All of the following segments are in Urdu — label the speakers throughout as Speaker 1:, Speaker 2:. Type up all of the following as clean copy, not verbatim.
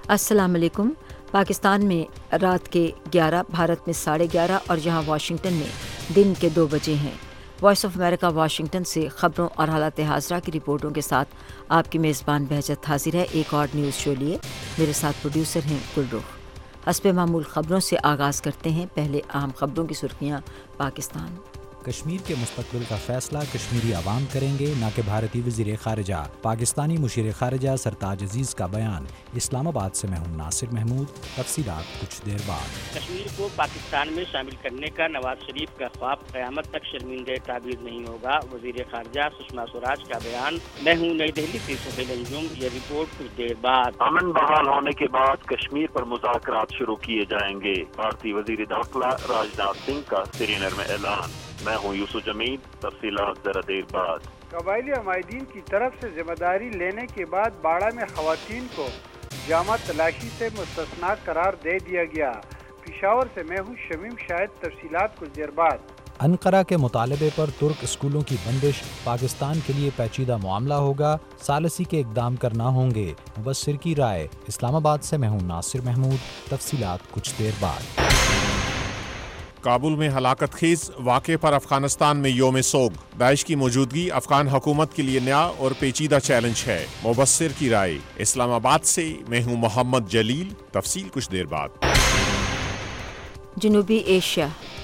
Speaker 1: السلام علیکم۔ پاکستان میں رات کے 11، بھارت میں 11:30 اور یہاں واشنگٹن میں دن کے 2 بجے ہیں۔ وائس آف امریکہ واشنگٹن سے خبروں اور حالات حاضرہ کی رپورٹوں کے ساتھ آپ کی میزبان بہجت حاضر ہے ایک اور نیوز شو لیے۔ میرے ساتھ پروڈیوسر ہیں گلرخ۔ حسب معمول خبروں سے آغاز کرتے ہیں۔ پہلے اہم خبروں کی سرخیاں۔ پاکستان
Speaker 2: کشمیر کے مستقبل کا فیصلہ کشمیری عوام کریں گے، نہ کہ بھارتی وزیر خارجہ۔ پاکستانی مشیر خارجہ سرتاج عزیز کا بیان۔ اسلام آباد سے میں ہوں ناصر محمود۔ تفصیلات کچھ دیر بعد۔
Speaker 3: کشمیر کو پاکستان میں شامل کرنے کا نواز شریف کا خواب قیامت تک شرمندہ تعبیر نہیں ہوگا۔ وزیر خارجہ سشما سوراج کا بیان۔ میں ہوں نئی دہلی سے سہیل انجم۔ یہ رپورٹ کچھ دیر بعد۔
Speaker 4: امن بحال ہونے کے بعد کشمیر پر مذاکرات شروع کیے جائیں گے۔ بھارتی وزیر داخلہ راجناتھ سنگھ کا سری نگر میں اعلان۔ میں ہوں یوسف جمیل۔ تفصیلات ذرا دیر بعد۔
Speaker 5: قبائلی عمائدین کی طرف سے ذمہ داری لینے کے بعد باڑہ میں خواتین کو جامع تلاشی سے مستثنی قرار دے دیا گیا۔ پشاور سے میں ہوں شمیم شاہد۔ تفصیلات کچھ دیر بعد۔
Speaker 2: انقرہ کے مطالبے پر ترک اسکولوں کی بندش پاکستان کے لیے پیچیدہ معاملہ ہوگا، ثالثی کے اقدام کرنا ہوں گے، مبصر کی رائے۔ اسلام آباد سے میں ہوں ناصر محمود۔ تفصیلات کچھ دیر بعد۔
Speaker 6: کابل میں ہلاکت خیز واقعے پر افغانستان میں یوم سوگ۔ داعش کی موجودگی افغان حکومت کے لیے نیا اور پیچیدہ چیلنج ہے، مبصر کی رائے۔ اسلام آباد سے میں ہوں محمد جلیل۔ تفصیل کچھ دیر بعد۔
Speaker 1: جنوبی ایشیا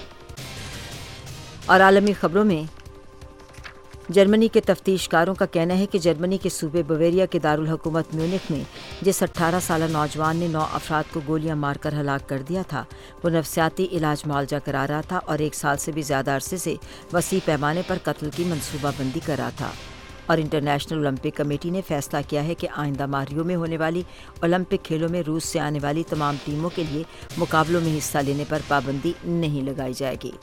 Speaker 1: اور عالمی خبروں میں جرمنی کے تفتیش کاروں کا کہنا ہے کہ جرمنی کے صوبے بویریا کے دارالحکومت میونخ میں جس 18 سالہ نوجوان نے 9 افراد کو گولیاں مار کر ہلاک کر دیا تھا، وہ نفسیاتی علاج معالجہ کرا رہا تھا اور 1 سال سے بھی زیادہ عرصے سے وسیع پیمانے پر قتل کی منصوبہ بندی کر رہا تھا۔ اور انٹرنیشنل اولمپک کمیٹی نے فیصلہ کیا ہے کہ آئندہ ماہ ریو میں ہونے والی اولمپک کھیلوں میں روس سے آنے والی تمام ٹیموں کے لیے مقابلوں میں حصہ لینے پر پابندی نہیں لگائی جائے گی۔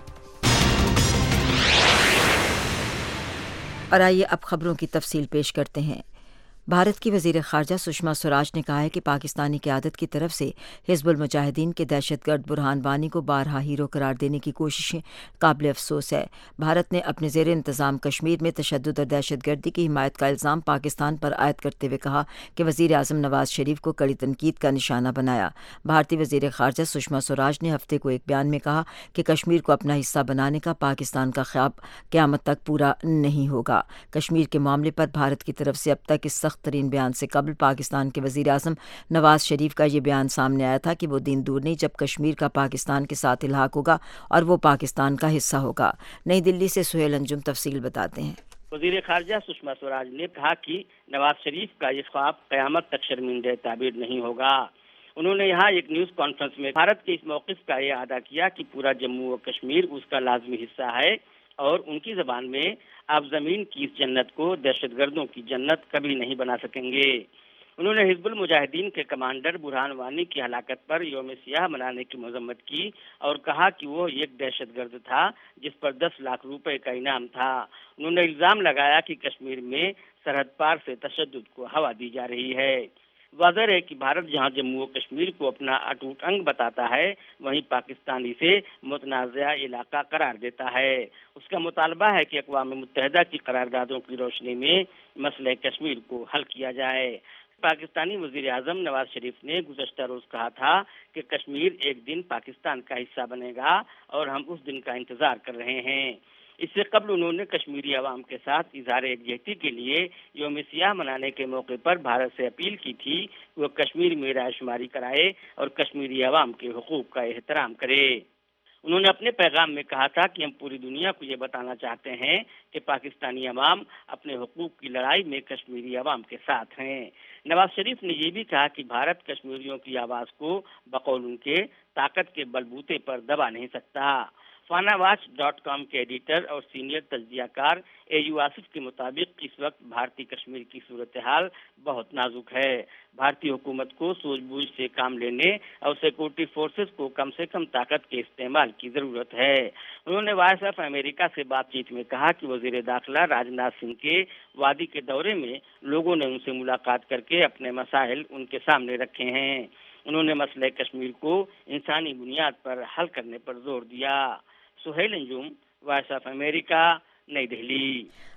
Speaker 1: اور آئیے اب خبروں کی تفصیل پیش کرتے ہیں۔ بھارت کی وزیر خارجہ سشما سوراج نے کہا ہے کہ پاکستانی قیادت کی طرف سے حزب المجاہدین کے دہشت گرد برہان وانی کو بارہا ہیرو قرار دینے کی کوششیں قابل افسوس ہے۔ بھارت نے اپنے زیر انتظام کشمیر میں تشدد اور دہشت گردی کی حمایت کا الزام پاکستان پر عائد کرتے ہوئے کہا کہ وزیر اعظم نواز شریف کو کڑی تنقید کا نشانہ بنایا۔ بھارتی وزیر خارجہ سشما سوراج نے ہفتے کو ایک بیان میں کہا کہ کشمیر کو اپنا حصہ بنانے کا پاکستان کا خواب قیامت تک پورا نہیں ہوگا۔ کشمیر کے معاملے پر بھارت کی طرف سے اب تک اس سخت ترین بیان سے قبل پاکستان کے وزیر اعظم نواز شریف کا یہ بیان سامنے آیا تھا کہ وہ دن دور نہیں جب کشمیر کا پاکستان کے ساتھ الحاق ہوگا اور وہ پاکستان کا حصہ ہوگا۔ نئی دلی سے سہیل انجم تفصیل بتاتے ہیں۔
Speaker 3: وزیر خارجہ سشما سوراج نے کہا کہ نواز شریف کا یہ خواب قیامت تک شرمندہ تعبیر نہیں ہوگا۔ انہوں نے یہاں ایک نیوز کانفرنس میں بھارت کے اس موقف کا اعادہ کیا کہ پورا جموں و کشمیر اس کا لازمی حصہ ہے اور ان کی زبان میں آپ زمین کی اس جنت کو دہشت گردوں کی جنت کبھی نہیں بنا سکیں گے۔ انہوں نے حزب المجاہدین کے کمانڈر برہان وانی کی ہلاکت پر یوم سیاہ منانے کی مذمت کی اور کہا کہ وہ ایک دہشت گرد تھا جس پر 10 لاکھ روپے کا انعام تھا۔ انہوں نے الزام لگایا کہ کشمیر میں سرحد پار سے تشدد کو ہوا دی جا رہی ہے۔ واضح ہے کہ بھارت جہاں جموں و کشمیر کو اپنا اٹوٹ انگ بتاتا ہے وہیں پاکستان اسے متنازع علاقہ قرار دیتا ہے۔ اس کا مطالبہ ہے کہ اقوام متحدہ کی قراردادوں کی روشنی میں مسئلہ کشمیر کو حل کیا جائے۔ پاکستانی وزیر اعظم نواز شریف نے گزشتہ روز کہا تھا کہ کشمیر ایک دن پاکستان کا حصہ بنے گا اور ہم اس دن کا انتظار کر رہے ہیں۔ اس سے قبل انہوں نے کشمیری عوام کے ساتھ اظہار یکجہتی کے لیے یوم سیاہ منانے کے موقع پر بھارت سے اپیل کی تھی کہ وہ کشمیر میں رائے شماری کرائے اور کشمیری عوام کے حقوق کا احترام کرے۔ انہوں نے اپنے پیغام میں کہا تھا کہ ہم پوری دنیا کو یہ بتانا چاہتے ہیں کہ پاکستانی عوام اپنے حقوق کی لڑائی میں کشمیری عوام کے ساتھ ہیں۔ نواز شریف نے یہ بھی کہا کہ بھارت کشمیریوں کی آواز کو بقول ان کے طاقت کے بلبوتے پر دبا نہیں سکتا۔ FanaWatch.com کے ایڈیٹر اور سینئر تجزیہ کار AU آصف کے مطابق اس وقت بھارتی کشمیر کی صورتحال بہت نازک ہے۔ بھارتی حکومت کو سوجھ بوجھ سے کام لینے اور سیکورٹی فورسز کو کم سے کم طاقت کے استعمال کی ضرورت ہے۔ انہوں نے وائس آف امریکہ سے بات چیت میں کہا کہ وزیر داخلہ راجناتھ سنگھ کے وادی کے دورے میں لوگوں نے ان سے ملاقات کر کے اپنے مسائل ان کے سامنے رکھے ہیں۔ انہوں نے مسئلہ کشمیر کو انسانی بنیاد پر حل کرنے پر زور دیا۔ Sohail Anjum, voice of America, نئی دہلی۔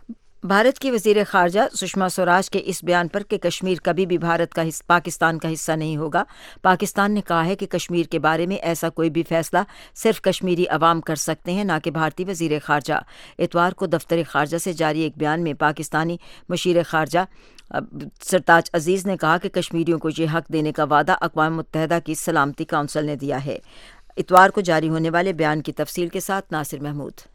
Speaker 1: بھارت کی وزیر خارجہ سشما سوراج کے اس بیان پر کہ کشمیر کبھی بھی پاکستان کا حصہ نہیں ہوگا، پاکستان نے کہا ہے کہ کشمیر کے بارے میں ایسا کوئی بھی فیصلہ صرف کشمیری عوام کر سکتے ہیں، نہ کہ بھارتی وزیر خارجہ۔ اتوار کو دفتر خارجہ سے جاری ایک بیان میں پاکستانی مشیر خارجہ سرتاج عزیز نے کہا کہ کشمیریوں کو یہ حق دینے کا وعدہ اقوام متحدہ کی سلامتی کونسل نے دیا ہے۔ اتوار کو جاری ہونے والے بیان کی تفصیل کے ساتھ ناصر محمود۔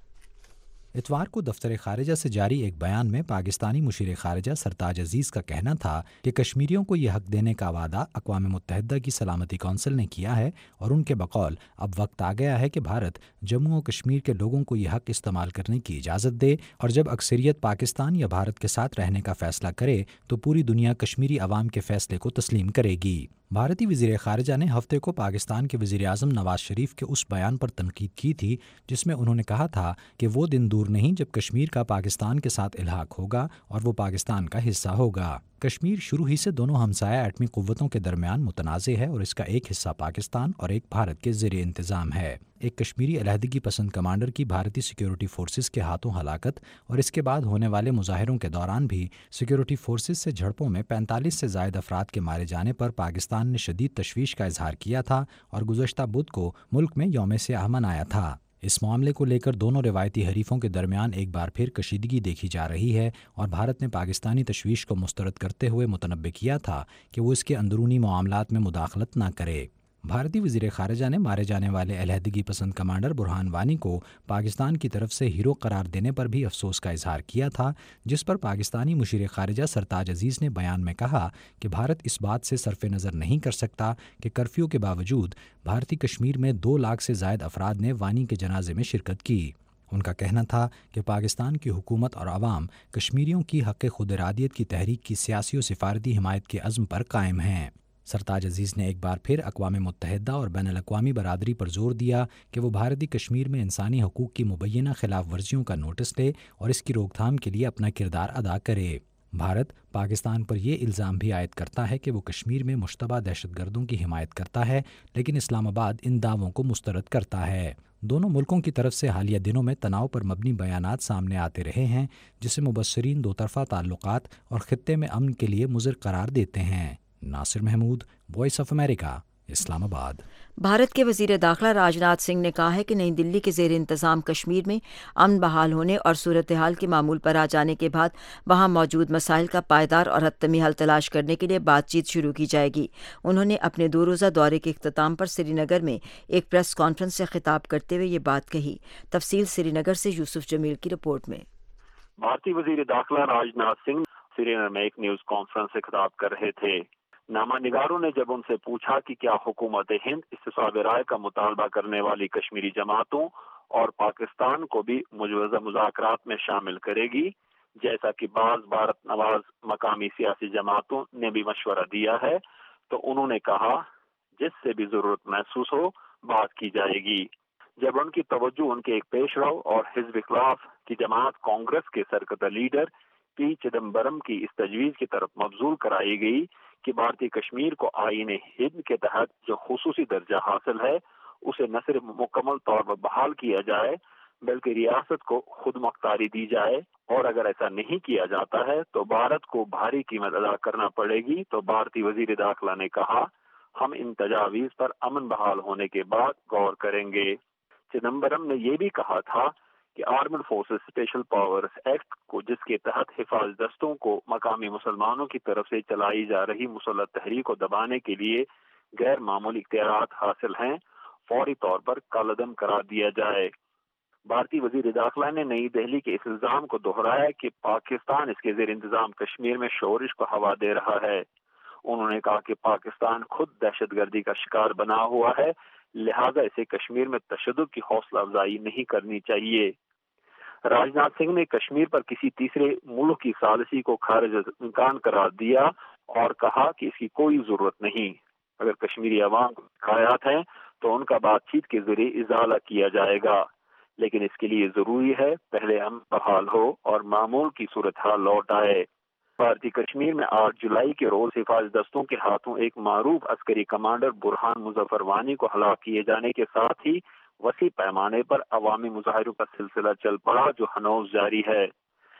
Speaker 2: اتوار کو دفتر خارجہ سے جاری ایک بیان میں پاکستانی مشیر خارجہ سرتاج عزیز کا کہنا تھا کہ کشمیریوں کو یہ حق دینے کا وعدہ اقوام متحدہ کی سلامتی کونسل نے کیا ہے، اور ان کے بقول اب وقت آ گیا ہے کہ بھارت جموں و کشمیر کے لوگوں کو یہ حق استعمال کرنے کی اجازت دے، اور جب اکثریت پاکستان یا بھارت کے ساتھ رہنے کا فیصلہ کرے تو پوری دنیا کشمیری عوام کے فیصلے کو تسلیم کرے گی۔ بھارتی وزیر خارجہ نے ہفتے کو پاکستان کے وزیر اعظم نواز شریف کے اس بیان پر تنقید کی تھی جس میں انہوں نے کہا تھا کہ وہ دن دور نہیں جب کشمیر کا پاکستان کے ساتھ الحاق ہوگا اور وہ پاکستان کا حصہ ہوگا۔ کشمیر شروع ہی سے دونوں ہمسایہ ایٹمی قوتوں کے درمیان متنازع ہے اور اس کا ایک حصہ پاکستان اور ایک بھارت کے زیر انتظام ہے۔ ایک کشمیری علیحدگی پسند کمانڈر کی بھارتی سیکیورٹی فورسز کے ہاتھوں ہلاکت اور اس کے بعد ہونے والے مظاہروں کے دوران بھی سیکیورٹی فورسز سے جھڑپوں میں 45 سے زائد افراد کے مارے جانے پر پاکستان نے شدید تشویش کا اظہار کیا تھا اور گزشتہ بدھ کو ملک میں یوم سیاہ منایا تھا۔ اس معاملے کو لے کر دونوں روایتی حریفوں کے درمیان ایک بار پھر کشیدگی دیکھی جا رہی ہے، اور بھارت نے پاکستانی تشویش کو مسترد کرتے ہوئے متنبہ کیا تھا کہ وہ اس کے اندرونی معاملات میں مداخلت نہ کرے۔ بھارتی وزیر خارجہ نے مارے جانے والے علیحدگی پسند کمانڈر برہان وانی کو پاکستان کی طرف سے ہیرو قرار دینے پر بھی افسوس کا اظہار کیا تھا، جس پر پاکستانی مشیر خارجہ سرتاج عزیز نے بیان میں کہا کہ بھارت اس بات سے صرف نظر نہیں کر سکتا کہ کرفیو کے باوجود بھارتی کشمیر میں 2 لاکھ سے زائد افراد نے وانی کے جنازے میں شرکت کی۔ ان کا کہنا تھا کہ پاکستان کی حکومت اور عوام کشمیریوں کی حق خود ارادیت کی تحریک کی سیاسی و سفارتی حمایت کے عزم پر قائم ہیں۔ سرتاج عزیز نے ایک بار پھر اقوام متحدہ اور بین الاقوامی برادری پر زور دیا کہ وہ بھارتی کشمیر میں انسانی حقوق کی مبینہ خلاف ورزیوں کا نوٹس لے اور اس کی روک تھام کے لیے اپنا کردار ادا کرے۔ بھارت پاکستان پر یہ الزام بھی عائد کرتا ہے کہ وہ کشمیر میں مشتبہ دہشت گردوں کی حمایت کرتا ہے، لیکن اسلام آباد ان دعووں کو مسترد کرتا ہے۔ دونوں ملکوں کی طرف سے حالیہ دنوں میں تناؤ پر مبنی بیانات سامنے آتے رہے ہیں، جسے مبصرین دو طرفہ تعلقات اور خطے میں امن کے لیے مضر قرار دیتے ہیں۔ Nasir Mahmood, voice of America, Islamabad.
Speaker 1: Bharat کے وزیر داخلہ راجناتھ سنگھ نے کہا ہے کہ نئی دلی کے زیر انتظام کشمیر میں امن بحال ہونے اور صورتحال کے معمول پر آ جانے کے بعد وہاں موجود مسائل کا پائیدار اور حتمی حل تلاش کرنے کے لیے بات چیت شروع کی جائے گی۔ انہوں نے اپنے 2 روزہ دورے کے اختتام پر سری نگر میں ایک پریس کانفرنس سے خطاب کرتے ہوئے یہ بات کہی۔ تفصیل سری نگر سے یوسف جمیل کی رپورٹ میں۔
Speaker 4: بھارتی وزیر داخلہ راجناتھ سنگھ سری نگر میں ایک نیوز کانفرنس سے خطاب کر رہے تھے۔ نامہ نگاروں نے جب ان سے پوچھا کہ کیا حکومت ہند استصواب رائے کا مطالبہ کرنے والی کشمیری جماعتوں اور پاکستان کو بھی مجوزہ مذاکرات میں شامل کرے گی، جیسا کہ بعض بھارت نواز مقامی سیاسی جماعتوں نے بھی مشورہ دیا ہے، تو انہوں نے کہا جس سے بھی ضرورت محسوس ہو بات کی جائے گی۔ جب ان کی توجہ ان کے ایک پیش رو اور حزب اختلاف کی جماعت کانگریس کے سرکردہ لیڈر پی چدمبرم کی اس تجویز کی طرف مبذول کرائی گئی کہ بھارتی کشمیر کو آئین ہند کے تحت جو خصوصی درجہ حاصل ہے اسے نہ صرف مکمل طور پر بحال کیا جائے بلکہ ریاست کو خود مختاری دی جائے، اور اگر ایسا نہیں کیا جاتا ہے تو بھارت کو بھاری قیمت ادا کرنا پڑے گی، تو بھارتی وزیر داخلہ نے کہا ہم ان تجاویز پر امن بحال ہونے کے بعد غور کریں گے۔ چدمبرم نے یہ بھی کہا تھا کہ armed forces special powers act کو، جس کے تحت حفاظ دستوں کو مقامی مسلمانوں کی طرف سے چلائی جا رہی مسلح تحریک کو دبانے کے لیے غیر معمولی اختیارات حاصل ہیں، فوری طور پر کالعدم قرار دیا جائے۔ بھارتی وزیر داخلہ نے نئی دہلی کے اس الزام کو دہرایا کہ پاکستان اس کے زیر انتظام کشمیر میں شورش کو ہوا دے رہا ہے۔ انہوں نے کہا کہ پاکستان خود دہشت گردی کا شکار بنا ہوا ہے، لہذا اسے کشمیر میں تشدد کی حوصلہ افزائی نہیں کرنی چاہیے۔ راجناتھ سنگھ نے کشمیر پر کسی تیسرے ملک کی ثالثی کو خارج امکان قرار دیا اور کہا کہ اس کی کوئی ضرورت نہیں۔ اگر کشمیری عوام کو شکایات ہیں تو ان کا بات چیت کے ذریعے ازالہ کیا جائے گا، لیکن اس کے لیے ضروری ہے پہلے امن بحال ہو اور معمول کی صورتحال لوٹ آئے۔ بھارتی کشمیر میں 8 جولائی کے روز حفاظ دستوں کے ہاتھوں ایک معروف عسکری کمانڈر برہان مظفر وانی کو ہلاک کیے جانے کے ساتھ ہی وسیع پیمانے پر عوامی مظاہروں کا سلسلہ چل پڑا جو ہنوز جاری ہے۔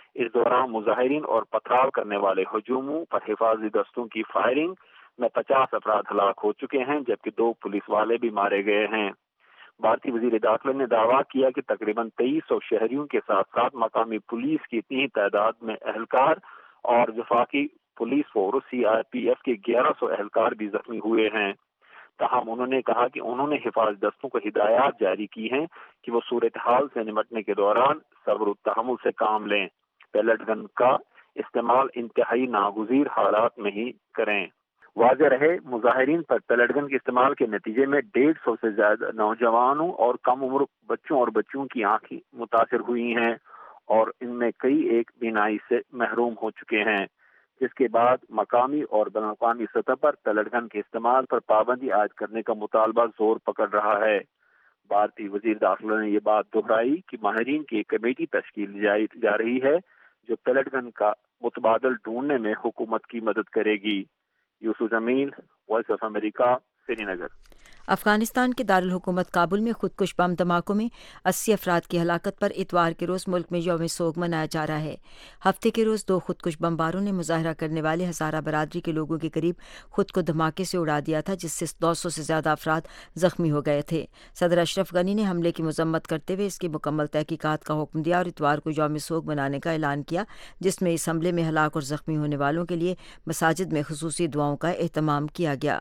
Speaker 4: اس دوران مظاہرین اور پتھراؤ کرنے والے ہجوموں پر حفاظتی دستوں کی فائرنگ میں 50 افراد ہلاک ہو چکے ہیں، جبکہ 2 پولیس والے بھی مارے گئے ہیں۔ بھارتی وزیر داخلہ نے دعویٰ کیا کہ تقریباً 2300 شہریوں کے ساتھ ساتھ مقامی پولیس کی اتنی تعداد میں اہلکار اور وفاقی پولیس فورس CRPF کے 1100 اہلکار بھی زخمی ہوئے ہیں۔ تاہم انہوں نے کہا کہ انہوں نے حفاظتی دستوں کو ہدایات جاری کی ہیں کہ وہ صورتحال سے نمٹنے کے دوران صبر و تحمل سے کام لیں، پیلٹ گن کا استعمال انتہائی ناگزیر حالات میں ہی کریں۔ واضح رہے، مظاہرین پر پیلٹ گن کے استعمال کے نتیجے میں 150 سے زیادہ نوجوانوں اور کم عمر بچوں اور بچیوں کی آنکھیں متاثر ہوئی ہیں اور ان میں کئی ایک بینائی سے محروم ہو چکے ہیں، جس کے بعد مقامی اور بین الاقوامی سطح پر پیلٹ گن کے استعمال پر پابندی عائد کرنے کا مطالبہ زور پکڑ رہا ہے۔ بھارتی وزیر داخلہ نے یہ بات دہرائی کہ ماہرین کی ایک کمیٹی تشکیل جا رہی ہے جو پیلٹ گن کا متبادل ڈھونڈنے میں حکومت کی مدد کرے گی۔ Yusuf Jamil, voice of America, Srinagar.
Speaker 1: Afghanistan کے دارالحکومت کابل میں خودکش بم دھماکوں میں 80 افراد کی ہلاکت پر اتوار کے روز ملک میں یوم سوگ منایا جا رہا ہے۔ ہفتے کے روز 2 خودکش بمباروں نے مظاہرہ کرنے والے ہزارہ برادری کے لوگوں کے قریب خود کو دھماکے سے اڑا دیا تھا، جس سے 200 سے زیادہ افراد زخمی ہو گئے تھے۔ صدر اشرف غنی نے حملے کی مذمت کرتے ہوئے اس کی مکمل تحقیقات کا حکم دیا اور اتوار کو یوم سوگ منانے کا اعلان کیا، جس میں اس حملے میں ہلاک اور زخمی ہونے والوں کے لیے مساجد میں خصوصی دعاؤں کا اہتمام کیا گیا۔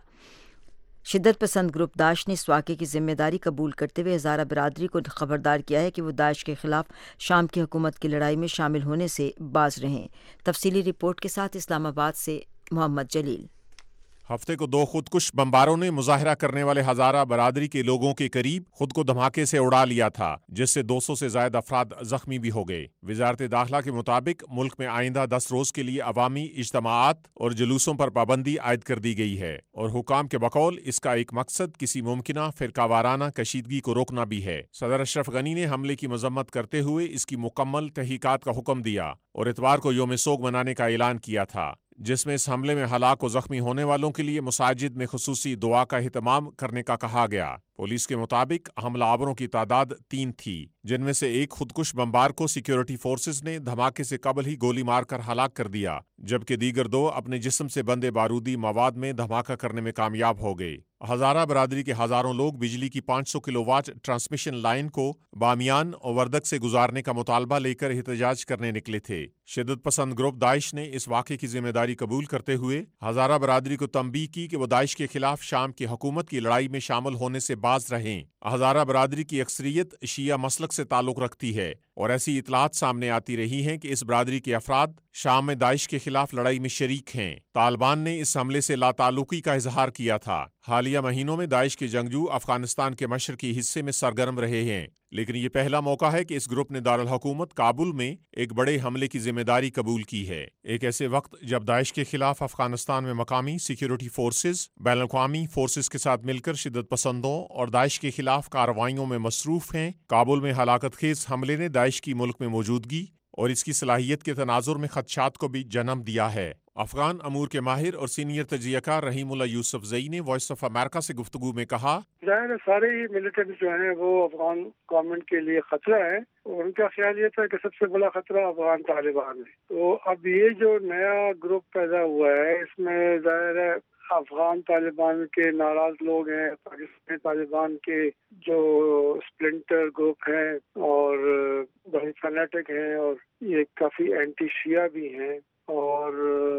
Speaker 1: شدت پسند گروپ داعش نے اس واقعے کی ذمہ داری قبول کرتے ہوئے ہزارہ برادری کو خبردار کیا ہے کہ وہ داعش کے خلاف شام کی حکومت کی لڑائی میں شامل ہونے سے باز رہیں۔ تفصیلی رپورٹ کے ساتھ اسلام آباد سے محمد جلیل۔
Speaker 6: ہفتے کو 2 خودکش بمباروں نے مظاہرہ کرنے والے ہزارہ برادری کے لوگوں کے قریب خود کو دھماکے سے اڑا لیا تھا، جس سے 200 سے زائد افراد زخمی بھی ہو گئے۔ وزارت داخلہ کے مطابق ملک میں آئندہ 10 روز کے لیے عوامی اجتماعات اور جلوسوں پر پابندی عائد کر دی گئی ہے، اور حکام کے بقول اس کا ایک مقصد کسی ممکنہ فرقہ وارانہ کشیدگی کو روکنا بھی ہے۔ صدر اشرف غنی نے حملے کی مذمت کرتے ہوئے اس کی مکمل تحقیقات کا حکم دیا اور اتوار کو یوم سوگ منانے کا اعلان کیا تھا، جس میں اس حملے میں ہلاک و زخمی ہونے والوں کے لیے مساجد میں خصوصی دعا کا اہتمام کرنے کا کہا گیا۔ پولیس کے مطابق حملہ آوروں کی تعداد 3 تھی، جن میں سے ایک خودکش بمبار کو سیکیورٹی فورسز نے دھماکے سے قبل ہی گولی مار کر ہلاک کر دیا، جبکہ دیگر 2 اپنے جسم سے بندے بارودی مواد میں دھماکہ کرنے میں کامیاب ہو گئے۔ ہزارہ برادری کے ہزاروں لوگ بجلی کی 500 کلو واٹ ٹرانسمیشن لائن کو بامیان اور وردک سے گزارنے کا مطالبہ لے کر احتجاج کرنے نکلے تھے۔ شدت پسند گروپ داعش نے اس واقعے کی ذمہ داری قبول کرتے ہوئے ہزارہ برادری کو تنبیہ کی کہ وہ داعش کے خلاف شام کی حکومت کی لڑائی میں شامل ہونے سے باز رہیں۔ ہزارہ برادری کی اکثریت شیعہ مسلک سے تعلق رکھتی ہے اور ایسی اطلاعات سامنے آتی رہی ہیں کہ اس برادری کے افراد شام میں داعش کے خلاف لڑائی میں شریک ہیں۔ طالبان نے اس حملے سے لا تعلقی کا اظہار کیا تھا۔ حالیہ مہینوں میں داعش کے جنگجو افغانستان کے مشرقی حصے میں سرگرم رہے ہیں، لیکن یہ پہلا موقع ہے کہ اس گروپ نے دارالحکومت کابل میں ایک بڑے حملے کی ذمہ داری قبول کی ہے، ایک ایسے وقت جب داعش کے خلاف افغانستان میں مقامی سیکیورٹی فورسز بین الاقوامی فورسز کے ساتھ مل کر شدت پسندوں اور داعش کے خلاف کارروائیوں میں مصروف ہیں۔ کابل میں ہلاکت خیز حملے نے داعش کی ملک میں موجودگی اور اس کی صلاحیت کے تناظر میں خدشات کو بھی جنم دیا ہے۔ افغان امور کے ماہر اور سینئر تجزیہ کار رحیم اللہ یوسف زئی نے وائس آف امریکہ سے گفتگو میں کہا،
Speaker 7: ظاہر ہے سارے ہی ملیٹنٹ جو ہیں وہ افغان گورنمنٹ کے لیے خطرہ ہے، اور ان کا خیال یہ تھا کہ سب سے بڑا خطرہ افغان طالبان ہے۔ تو اب یہ جو نیا گروپ پیدا ہوا ہے، اس میں ظاہر ہے افغان طالبان کے ناراض لوگ ہیں، پاکستانی طالبان کے جو اسپلنٹر گروپ ہیں اور بڑے فنیٹک ہیں، اور یہ کافی اینٹی شیعہ بھی ہیں، اور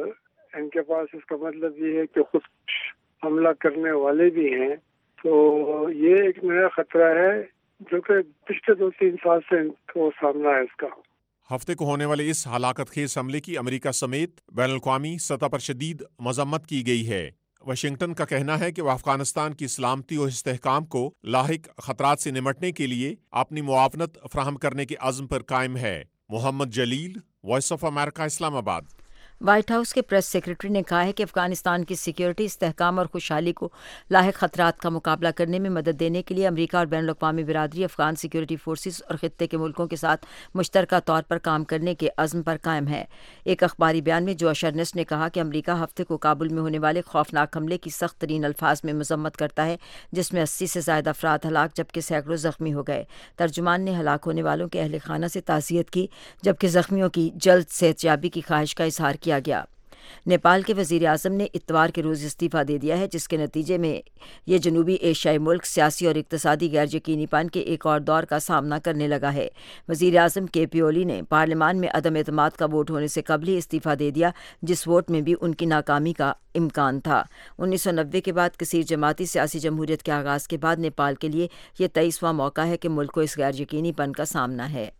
Speaker 7: ان کے پاس اس کا مطلب یہ ہے کہ خود حملہ کرنے والے بھی ہیں۔ تو یہ ایک نیا خطرہ ہے جو کہ پچھلے 2-3 سال سے ان کو سامنا ہے اس کا۔
Speaker 6: ہفتے کو ہونے والے اس ہلاکت خیز حملے کی امریکہ سمیت بین الاقوامی سطح پر شدید مذمت کی گئی ہے۔ واشنگٹن کا کہنا ہے کہ وہ افغانستان کی سلامتی اور استحکام کو لاحق خطرات سے نمٹنے کے لیے اپنی معاونت فراہم کرنے کے عزم پر قائم ہے۔ محمد جلیل، voice of America, Islamabad.
Speaker 1: White House کے پریس سیکرٹری نے کہا ہے کہ افغانستان کی سیکیورٹی، استحکام اور خوشحالی کو لاحق خطرات کا مقابلہ کرنے میں مدد دینے کے لیے امریکہ اور بین الاقوامی برادری افغان سیکیورٹی فورسز اور خطے کے ملکوں کے ساتھ مشترکہ طور پر کام کرنے کے عزم پر قائم ہے۔ ایک اخباری بیان میں جوش ارنسٹ نے کہا کہ امریکہ ہفتے کو کابل میں ہونے والے خوفناک حملے کی سخت ترین الفاظ میں مذمت کرتا ہے، جس میں 80 سے زائد افراد ہلاک جبکہ سینکڑوں زخمی ہو گئے۔ ترجمان نے ہلاک ہونے والوں کے اہل خانہ سے تعزیت کی جبکہ زخمیوں کی جلد صحت یابی کی خواہش کا اظہار کیا گیا۔ نیپال کے وزیر اعظم نے اتوار کے روز استعفیٰ دے دیا ہے، جس کے نتیجے میں یہ جنوبی ایشیائی ملک سیاسی اور اقتصادی غیر یقینی پن کے ایک اور دور کا سامنا کرنے لگا ہے۔ وزیر اعظم کے پی اولی نے پارلیمان میں عدم اعتماد کا ووٹ ہونے سے قبل ہی استعفیٰ دے دیا، جس ووٹ میں بھی ان کی ناکامی کا امکان تھا۔ 1990 کے بعد کثیر جماعتی سیاسی جمہوریت کے آغاز کے بعد نیپال کے لیے یہ 23واں موقع ہے کہ ملک کو اس غیر یقینی پن کا سامنا ہے۔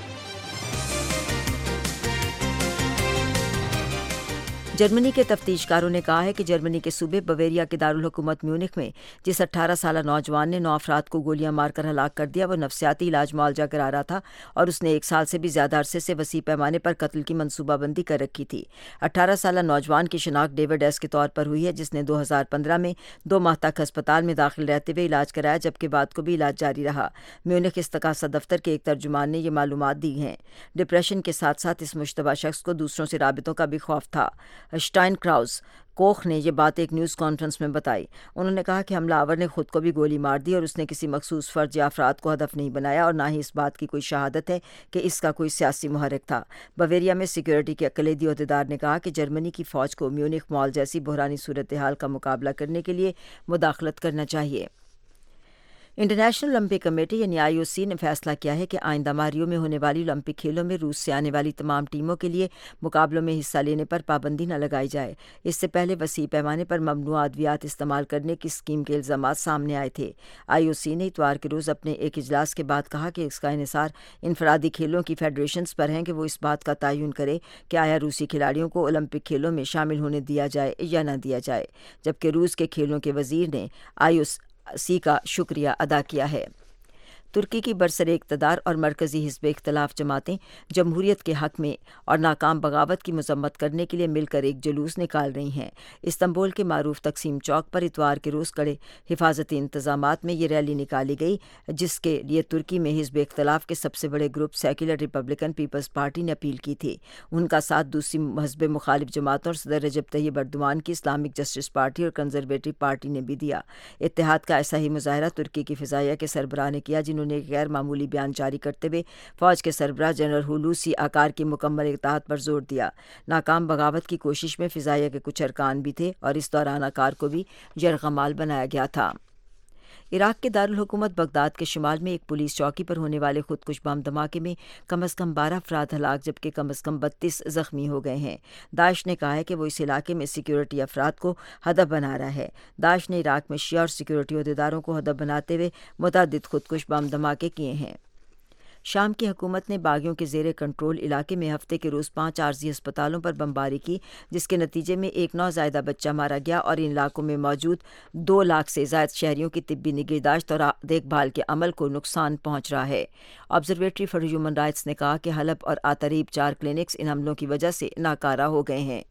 Speaker 1: جرمنی کے تفتیش کاروں نے کہا ہے کہ جرمنی کے صوبے بویریا کے دارالحکومت میونخ میں جس 18 سالہ نوجوان نے 9 افراد کو گولیاں مار کر ہلاک کر دیا، وہ نفسیاتی علاج معالجہ کرا رہا تھا اور اس نے 1 سال سے بھی زیادہ عرصے سے وسیع پیمانے پر قتل کی منصوبہ بندی کر رکھی تھی۔ 18 سالہ نوجوان کی شناخت ڈیوڈ ایس کے طور پر ہوئی ہے، جس نے 2015 میں 2 ماہ تک ہسپتال میں داخل رہتے ہوئے علاج کرایا جبکہ بعد کو بھی علاج جاری رہا۔ میونخ استغاثہ دفتر کے ایک ترجمان نے یہ معلومات دی ہیں۔ ڈپریشن کے ساتھ ساتھ اس مشتبہ شخص کو دوسروں سے رابطوں کا بھی خوف تھا۔ اسٹائن کراؤز کوخ نے یہ بات ایک نیوز کانفرنس میں بتائی۔ انہوں نے کہا کہ حملہ آور نے خود کو بھی گولی مار دی اور اس نے کسی مخصوص فرد یا افراد کو ہدف نہیں بنایا اور نہ ہی اس بات کی کوئی شہادت ہے کہ اس کا کوئی سیاسی محرک تھا۔ بویریا میں سیکیورٹی کے کلیدی عہدیدار نے کہا کہ جرمنی کی فوج کو میونخ مال جیسی بحرانی صورتحال کا مقابلہ کرنے کے لیے مداخلت کرنا چاہیے۔ انٹرنیشنل اولمپک کمیٹی یعنی IOC نے فیصلہ کیا ہے کہ آئندہ ماریو میں ہونے والی اولمپک کھیلوں میں روس سے آنے والی تمام ٹیموں کے لیے مقابلوں میں حصہ لینے پر پابندی نہ لگائی جائے۔ اس سے پہلے وسیع پیمانے پر ممنوع ادویات استعمال کرنے کی اسکیم کے الزامات سامنے آئے تھے۔ IOC نے اتوار کے روز اپنے ایک اجلاس کے بعد کہا کہ اس کا انحصار انفرادی کھیلوں کی فیڈریشنز پر ہے کہ وہ اس بات کا تعین کرے کہ آیا روسی کھلاڑیوں کو اولمپک کھیلوں میں شامل ہونے دیا جائے یا نہ دیا جائے، جبکہ روس کے کھیلوں کے وزیر نے IOC کا شکریہ ادا کیا ہے۔ ترکی کی برسر اقتدار اور مرکزی حزب اختلاف جماعتیں جمہوریت کے حق میں اور ناکام بغاوت کی مذمت کرنے کے لیے مل کر ایک جلوس نکال رہی ہیں۔ استنبول کے معروف تقسیم چوک پر اتوار کے روز کڑے حفاظتی انتظامات میں یہ ریلی نکالی گئی، جس کے لیے ترکی میں حزب اختلاف کے سب سے بڑے group secular republican people's party نے اپیل کی تھی۔ ان کا ساتھ دوسری حزب مخالف جماعتوں اور صدر رجب طیب ایردوان کی اسلامک جسٹس پارٹی اور کنزرویٹو پارٹی نے بھی دیا۔ اتحاد کا ایسا ہی مظاہرہ ترکی کی فضائیہ کے سربراہ نے کیا، انہوں نے ایک غیر معمولی بیان جاری کرتے ہوئے فوج کے سربراہ جنرل ہولوسی آکار کی مکمل اطاعت پر زور دیا۔ ناکام بغاوت کی کوشش میں فضائیہ کے کچھ ارکان بھی تھے اور اس دوران آکار کو بھی یرغمال بنایا گیا تھا۔ عراق کے دارالحکومت بغداد کے شمال میں ایک پولیس چوکی پر ہونے والے خودکش بم دھماکے میں کم از کم 12 افراد ہلاک جبکہ کم از کم 32 زخمی ہو گئے ہیں۔ داعش نے کہا ہے کہ وہ اس علاقے میں سیکیورٹی افراد کو ہدف بنا رہا ہے۔ داعش نے عراق میں شیعہ اور سیکیورٹی عہدیداروں کو ہدف بناتے ہوئے متعدد خودکش بم دھماکے کیے ہیں۔ شام کی حکومت نے باغیوں کے زیر کنٹرول علاقے میں ہفتے کے روز 5 عارضی ہسپتالوں پر بمباری کی، جس کے نتیجے میں ایک نوزائیدہ بچہ مارا گیا اور ان علاقوں میں موجود 2 لاکھ سے زائد شہریوں کی طبی نگہداشت اور دیکھ بھال کے عمل کو نقصان پہنچ رہا ہے۔ آبزرویٹری فار ہیومن رائٹس نے کہا کہ حلب اور آتریب 4 کلینکس ان حملوں کی وجہ سے ناکارہ ہو گئے ہیں۔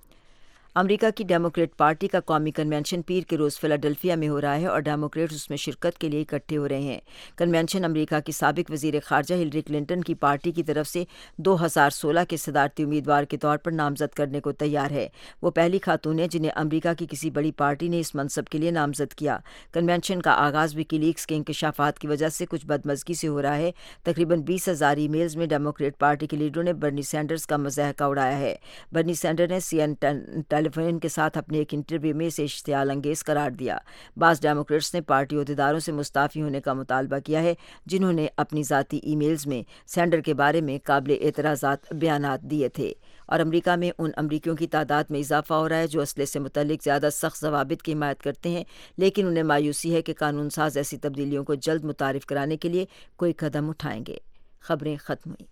Speaker 1: امریکہ کی ڈیموکریٹ پارٹی کا قومی کنونشن پیر کے روز فلاڈیلفیا میں ہو رہا ہے اور ڈیموکریٹس اس میں شرکت کے لیے اکٹھے ہو رہے ہیں۔ کنونشن امریکہ کی سابق وزیر خارجہ ہلری کلنٹن کی پارٹی کی طرف سے 2016 کے صدارتی امیدوار کے طور پر نامزد کرنے کو تیار ہے۔ وہ پہلی خاتون ہیں جنہیں امریکہ کی کسی بڑی پارٹی نے اس منصب کے لیے نامزد کیا۔ کنونشن کا آغاز وکی لیکس کے انکشافات کی وجہ سے کچھ بدمزگی سے ہو رہا ہے۔ تقریباً 20,000 ای میلز میں ڈیموکریٹ پارٹی کے لیڈروں نے برنی سینڈرز کا مضحکہ اڑایا ہے۔ برنی سینڈر نے CNN کے ساتھ اپنے ایک انٹرویو میں اسے اشتعال انگیز قرار دیا۔ بعض ڈیموکریٹس نے پارٹی عہدیداروں سے مستعفی ہونے کا مطالبہ کیا ہے جنہوں نے اپنی ذاتی ای میلز میں سینڈر کے بارے میں قابل اعتراضات بیانات دیے تھے۔ اور امریکہ میں ان امریکیوں کی تعداد میں اضافہ ہو رہا ہے جو اسلحے سے متعلق زیادہ سخت ضوابط کی حمایت کرتے ہیں، لیکن انہیں مایوسی ہے کہ قانون ساز ایسی تبدیلیوں کو جلد متعارف کرانے کے لیے کوئی قدم اٹھائیں گے۔ خبریں ختم ہوئیں۔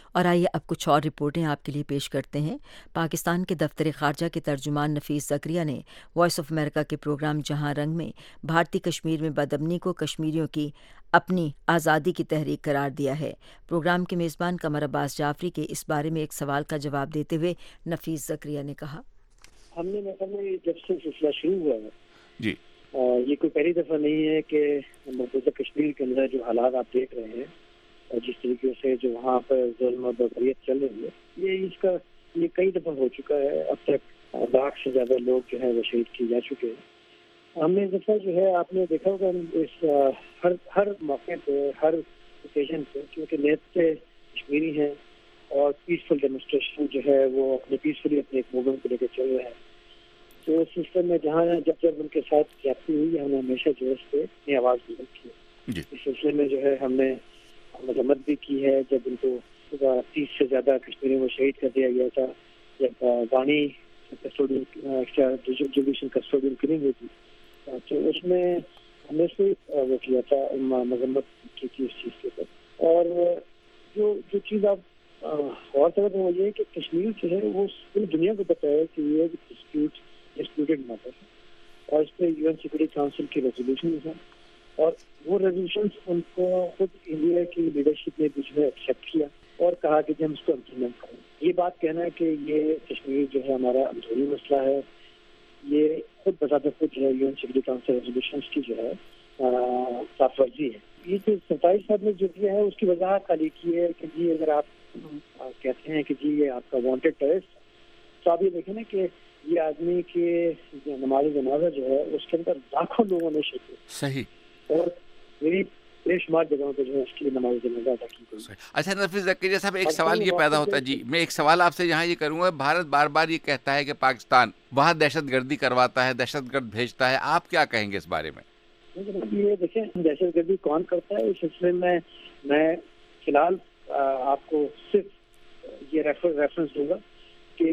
Speaker 1: اور آئیے اب کچھ اور رپورٹیں آپ کے لیے پیش کرتے ہیں۔ پاکستان کے دفتر خارجہ کے ترجمان نفیس زکریا نے وائس آف امریکہ کے پروگرام جہاں رنگ میں بھارتی کشمیر میں بدامنی کو کشمیریوں کی اپنی آزادی کی تحریک قرار دیا ہے۔ پروگرام کے میزبان قمر عباس جعفری کے اس بارے میں ایک سوال کا جواب دیتے ہوئے نفیس زکریا نے کہا،
Speaker 8: ہم نے جب سے سلسلہ شروع ہوا ہے
Speaker 9: جی
Speaker 8: یہ کوئی پہلی دفعہ نہیں ہے کہ مقبوضہ کشمیر کے اندر جو حالات آپ دیکھ رہے ہیں اور جس طریقے سے جو وہاں پر ظلم و بربریت چل رہی ہے یہ کئی دفعہ ہو چکا ہے۔ اب تک لاکھ سے زیادہ لوگ جو ہے وہ شہید کیے جا چکے ہیں۔ ہم نے اس دفعہ جو ہے آپ نے دیکھا ہوگا اس ہر موقع پہ ہر اوکیزن پہ کیونکہ نیت سے کشمیری ہیں اور پیسفل ڈیمونسٹریشن جو ہے وہ اپنے پیسفلی اپنے ایک موومنٹ کو لے کے چل رہے ہیں، تو اس سسٹم میں جہاں جب ان کے ساتھ زیادتی ہوئی ہم نے ہمیشہ جو ہے اس پہ اپنی آواز بلند کی ہے۔ اس سلسلے میں جو ہے ہم نے مذمت بھی کی ہے جب ان کو 30 سے زیادہ کشمیریوں کو شہید کر دیا گیا تھا، جب وانی جوڈیشل کسٹوڈین کلنگ ہوئی تھی تو اس میں ہم نے وہ کیا تھا، مذمت کی تھی اس چیز کے اوپر۔ اور جو چیز آپ غور کریں وہ یہ ہے کہ کشمیر جو ہے وہ پوری دنیا کو پتہ ہے کہ یہ ڈسپیوٹڈ میٹر ہے اور اس پہ UN سیکورٹی کاؤنسل کی ریزولوشنز ہیں اور وہ ریزولوشنز ان کو خود انڈیا کی لیڈرشپ نے بھی جو ہے ایکسیپٹ کیا اور کہا کہ ہم اس کو امپلیمنٹ کریں۔ یہ بات کہنا ہے کہ یہ کشمیر جو ہے ہمارا اندرونی مسئلہ ہے، یہ خود بذات خود جو ہے UN سیکورٹی کاؤنسل ریزولوشنز کی جو ہے خلاف ورزی ہے۔ یہ جو 27 صاحب نے جو دیا ہے اس کی وضاحت خالی کی ہے کہ جی اگر آپ کہتے ہیں کہ جی یہ آپ کا وانٹیڈ ٹیررسٹ، تو آپ یہ دیکھیں نا کہ یہ آدمی کے نماز جنازہ جو ہے اس کے اندر لاکھوں لوگوں نے شرکت
Speaker 9: صحیح
Speaker 8: اور میری بے شمار جگہوں پہ جو ہے اس کی نماز جنازہ ادا کی گئی۔
Speaker 9: اچھا نفیس زکریا صاحب، ایک سوال یہ پیدا ہوتا ہے، جی میں ایک سوال آپ سے یہاں یہ کروں گا، بھارت بار بار یہ کہتا ہے کہ پاکستان وہاں دہشت گردی کرواتا ہے، دہشت گرد بھیجتا ہے، آپ کیا کہیں گے اس بارے میں؟
Speaker 8: یہ دیکھیں دہشت گردی کون کرتا ہے، اس سلسلے میں فی الحال آپ کو صرف یہ ریفرنس دوں گا کہ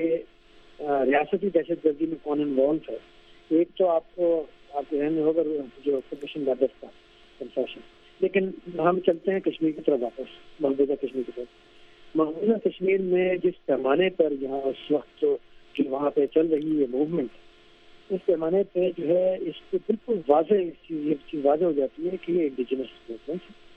Speaker 8: ریاستی دہشت گردی میں کون انوالو ہے۔ ایک تو آپ کو ذہن میں ہوگا جو آپریشن بادر کا کنفیشن، لیکن ہم چلتے ہیں کشمیر کی طرف واپس، مقبوضہ کشمیر کی طرف۔ مقبوضہ کشمیر میں جس پیمانے پر یہاں اس وقت جو وہاں پہ چل رہی ہے موومنٹ، اس پیمانے پہ جو ہے اس کو بالکل واضح ہو جاتی ہے کہ یہ انڈیجنس موومنٹ ہے۔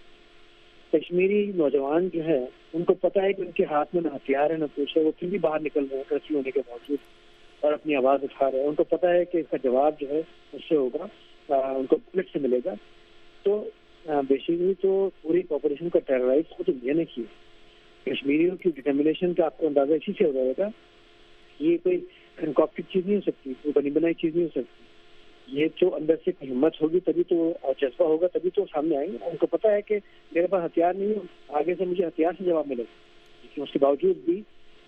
Speaker 8: کشمیری نوجوان جو ہے ان کو پتہ ہے کہ ان کے ہاتھ میں نہ ہتھیار ہے نہ کچھ ہے، وہ پھر بھی باہر نکل رہے ہیں کرفیو ہونے کے باوجود اور اپنی آواز اٹھا رہے ہیں۔ ان کو پتہ ہے کہ اس کا جواب جو ہے اس سے ہوگا، ان کو بلٹ سے ملے گا۔ تو بیسیکلی تو پوری آپریشن کا ٹیررائز خود انڈیا نے کی۔ کشمیریوں کی ڈٹرمنیشن کا آپ کو اندازہ اسی سے ہو جائے گا، یہ کوئی کنکاپٹڈ چیز نہیں ہو سکتی، کوئی بنی بنائی چیز نہیں ہو سکتی۔ یہ جو اندر سے کوئی ہمت ہوگی تبھی تو، اور جذبہ ہوگا تبھی تو سامنے آئیں گے۔ ان کو پتہ ہے کہ میرے پاس ہتھیار نہیں ہے، آگے سے مجھے ہتھیار سے جواب ملے گا، لیکن اس کے باوجود بھی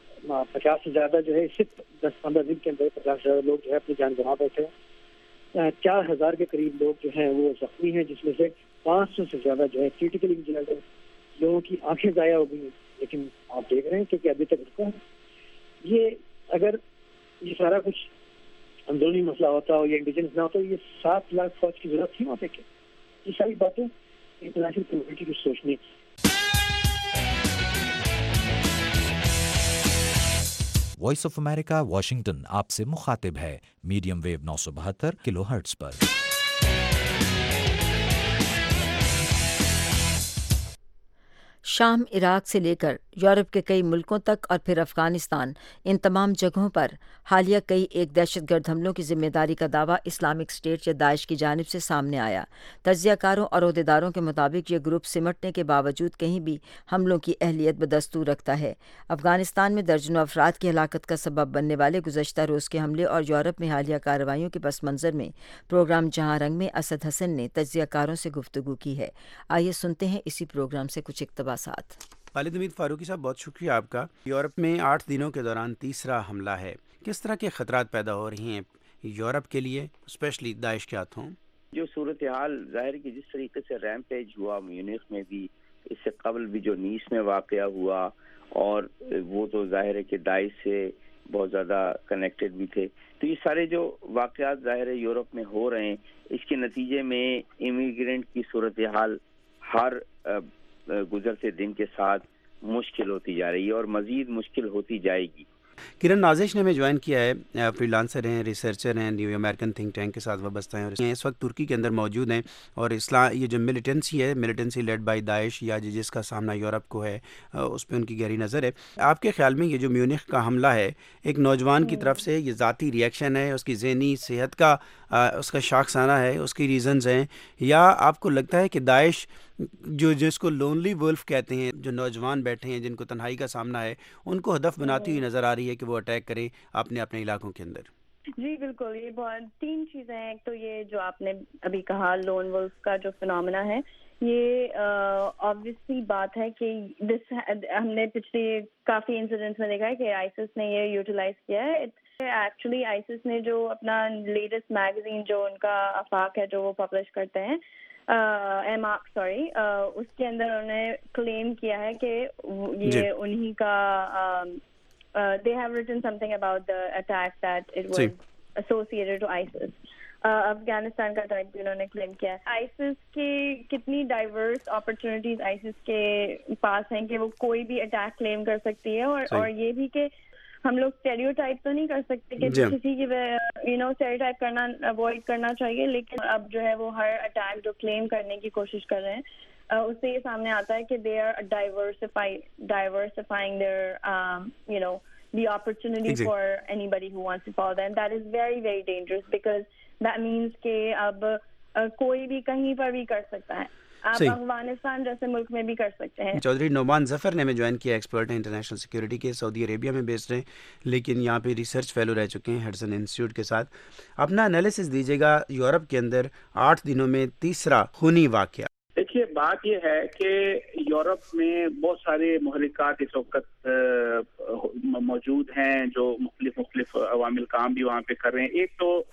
Speaker 8: 50 سے زیادہ جو ہے صرف 10-15 دن کے اندر 50 سے زیادہ لوگ جو ہے اپنی جان گنوا بیٹھے ہیں۔ 4000 کے قریب لوگ جو ہیں وہ زخمی ہیں، جس میں سے 500 سے زیادہ جو ہے کریٹیکلی انجرڈ ہیں، لوگوں کی آنکھیں ضائع ہو گئی ہیں، لیکن آپ دیکھ رہے ہیں کہ ابھی تک رکا ہے۔ یہ اگر یہ سارا کچھ اندرونی مسئلہ ہوتا ہو یا انڈیجنس نہ ہوتا، یہ 7 لاکھ فوج کی ضرورت تھی وہاں پہ کیا؟ یہ ساری باتیں انٹرنیشنل کمیونٹی کو سوچنی۔
Speaker 2: وائس آف امریکہ واشنگٹن آپ سے مخاطب ہے میڈیم ویو 972 کلو ہرٹز پر۔
Speaker 1: شام، عراق سے لے کر یورپ کے کئی ملکوں تک اور پھر افغانستان، ان تمام جگہوں پر حالیہ کئی ایک دہشت گرد حملوں کی ذمہ داری کا دعویٰ اسلامک اسٹیٹ یا داعش کی جانب سے سامنے آیا۔ تجزیہ کاروں اور عہدیداروں کے مطابق یہ گروپ سمٹنے کے باوجود کہیں بھی حملوں کی اہلیت بدستور رکھتا ہے۔ افغانستان میں درجنوں افراد کی ہلاکت کا سبب بننے والے گزشتہ روز کے حملے اور یورپ میں حالیہ کارروائیوں کے پس منظر میں پروگرام جہاں رنگ میں اسد حسن نے تجزیہ کاروں سے گفتگو کی ہے۔ آئیے سنتے ہیں اسی پروگرام سے کچھ اقتباسات۔
Speaker 10: خالد حمید فاروقی صاحب، بہت شکریہ آپ کا۔ یورپ میں 8 دنوں کے دوران تیسرا حملہ ہے، کس طرح کے خطرات پیدا ہو رہی ہیں یورپ کے لیے، اسپیشلی داعش کے ہاتھوں؟
Speaker 11: جو صورتحال ظاہر کی جس طریقے سے ریمپیج ہوا میونخ میں بھی، اس سے قبل بھی جو نیس میں واقعہ ہوا، اور وہ تو ظاہر ہے کہ داعش سے بہت زیادہ کنیکٹڈ بھی تھے، تو یہ سارے جو واقعات ظاہر ہے یورپ میں ہو رہے ہیں، اس کے نتیجے میں امیگرینٹ کی صورتحال ہر گزرتے دن کے ساتھ مشکل ہوتی جا رہی ہے اور مزید مشکل ہوتی جائے گی.
Speaker 10: کرن نازش نے ہمیں جوائن کیا ہے، فری لانسر ہیں، ریسرچر ہیں، نیو امریکن تھنک ٹینک کے ساتھ وابستہ ہیں، اور اس وقت ترکی کے اندر موجود ہیں. اور یہ جو ملیٹنسی ہے، ملیٹنسی لیڈ بائی داعش، یا جس کا سامنا یورپ کو ہے، اس پہ ان کی گہری نظر ہے. آپ کے خیال میں یہ جو میونخ کا حملہ ہے، ایک نوجوان کی طرف سے یہ ذاتی ریئیکشن ہے، اس کی ذہنی صحت کا اس کا شاخسانہ ہے، اس کی ریزنز ہیں، یا آپ کو لگتا ہے کہ داعش جس کو لونلی ولف کہتے ہیں، جو نوجوان بیٹھے ہیں جن کو تنہائی کا سامنا ہے، ان کو ہدف بناتی ہوئی نظر آ رہی ہے کہ وہ اٹیک کریں اپنے علاقوں کے اندر؟
Speaker 12: جی بالکل، یہ بہت تین چیزیں ہیں. ایک تو یہ جو آپ نے ابھی کہا لون ولف کا جو فنومینا ہے، یہ obviously بات ہے کہ ہم نے پچھلی کافی انسیڈنٹس میں دیکھا ہے کہ آئیسس نے یہ یوٹیلائز کیا ہے. ایکچولی آئیسس نے جو اپنا لیٹسٹ میگزین جو ان کا آفاق ہے جو وہ پبلش کرتے ہیں، اس کے اندر انہوں نے کلیم کیا ہے کہ یہ انہی کا they have written something about the attack that it was associated to ISIS. Afghanistan کا اٹیک بھی انہوں نے کلیم کیا ہے. آئیسس کی کتنی ڈائیورس اپرچونیٹیز آئیسس کے پاس ہیں کہ وہ کوئی بھی اٹیک کلیم کر سکتی ہے، اور یہ بھی کہ ہم لوگ اسٹیریوٹائپ تو نہیں کر سکتے کہ کسی کی اسٹیریوٹائپ کرنا اوائڈ کرنا چاہیے، لیکن اب جو ہے وہ ہر اٹیک جو کلیم کرنے کی کوشش کر رہے ہیں، اس سے یہ سامنے آتا ہے کہ they are diversifying their the opportunity for anybody who wants to follow them. That is very very dangerous because that means کہ اب کوئی بھی کہیں پر بھی کر سکتا ہے. آپ افغانستان جیسے ملک میں بھی کر سکتے ہیں.
Speaker 10: چودھری نعمان ظفر نے ہمیں جوائن کیا، ایکسپرٹ ہیں انٹرنیشنل سیکورٹی کے، سعودی عربیہ میں بیسڈ ہیں لیکن یہاں پہ ریسرچ فیلو رہ چکے ہیں ہڈسن انسٹیٹیوٹ کے ساتھ. اپنا انالیسس دیجیے گا یورپ کے اندر 8 دنوں میں تیسرا خونی واقعہ.
Speaker 13: دیکھیے بات یہ ہے کہ یورپ میں بہت سارے محرکات اس وقت موجود ہیں جو مختلف عوامل کام بھی وہاں پہ کر رہے ہیں. ایک تو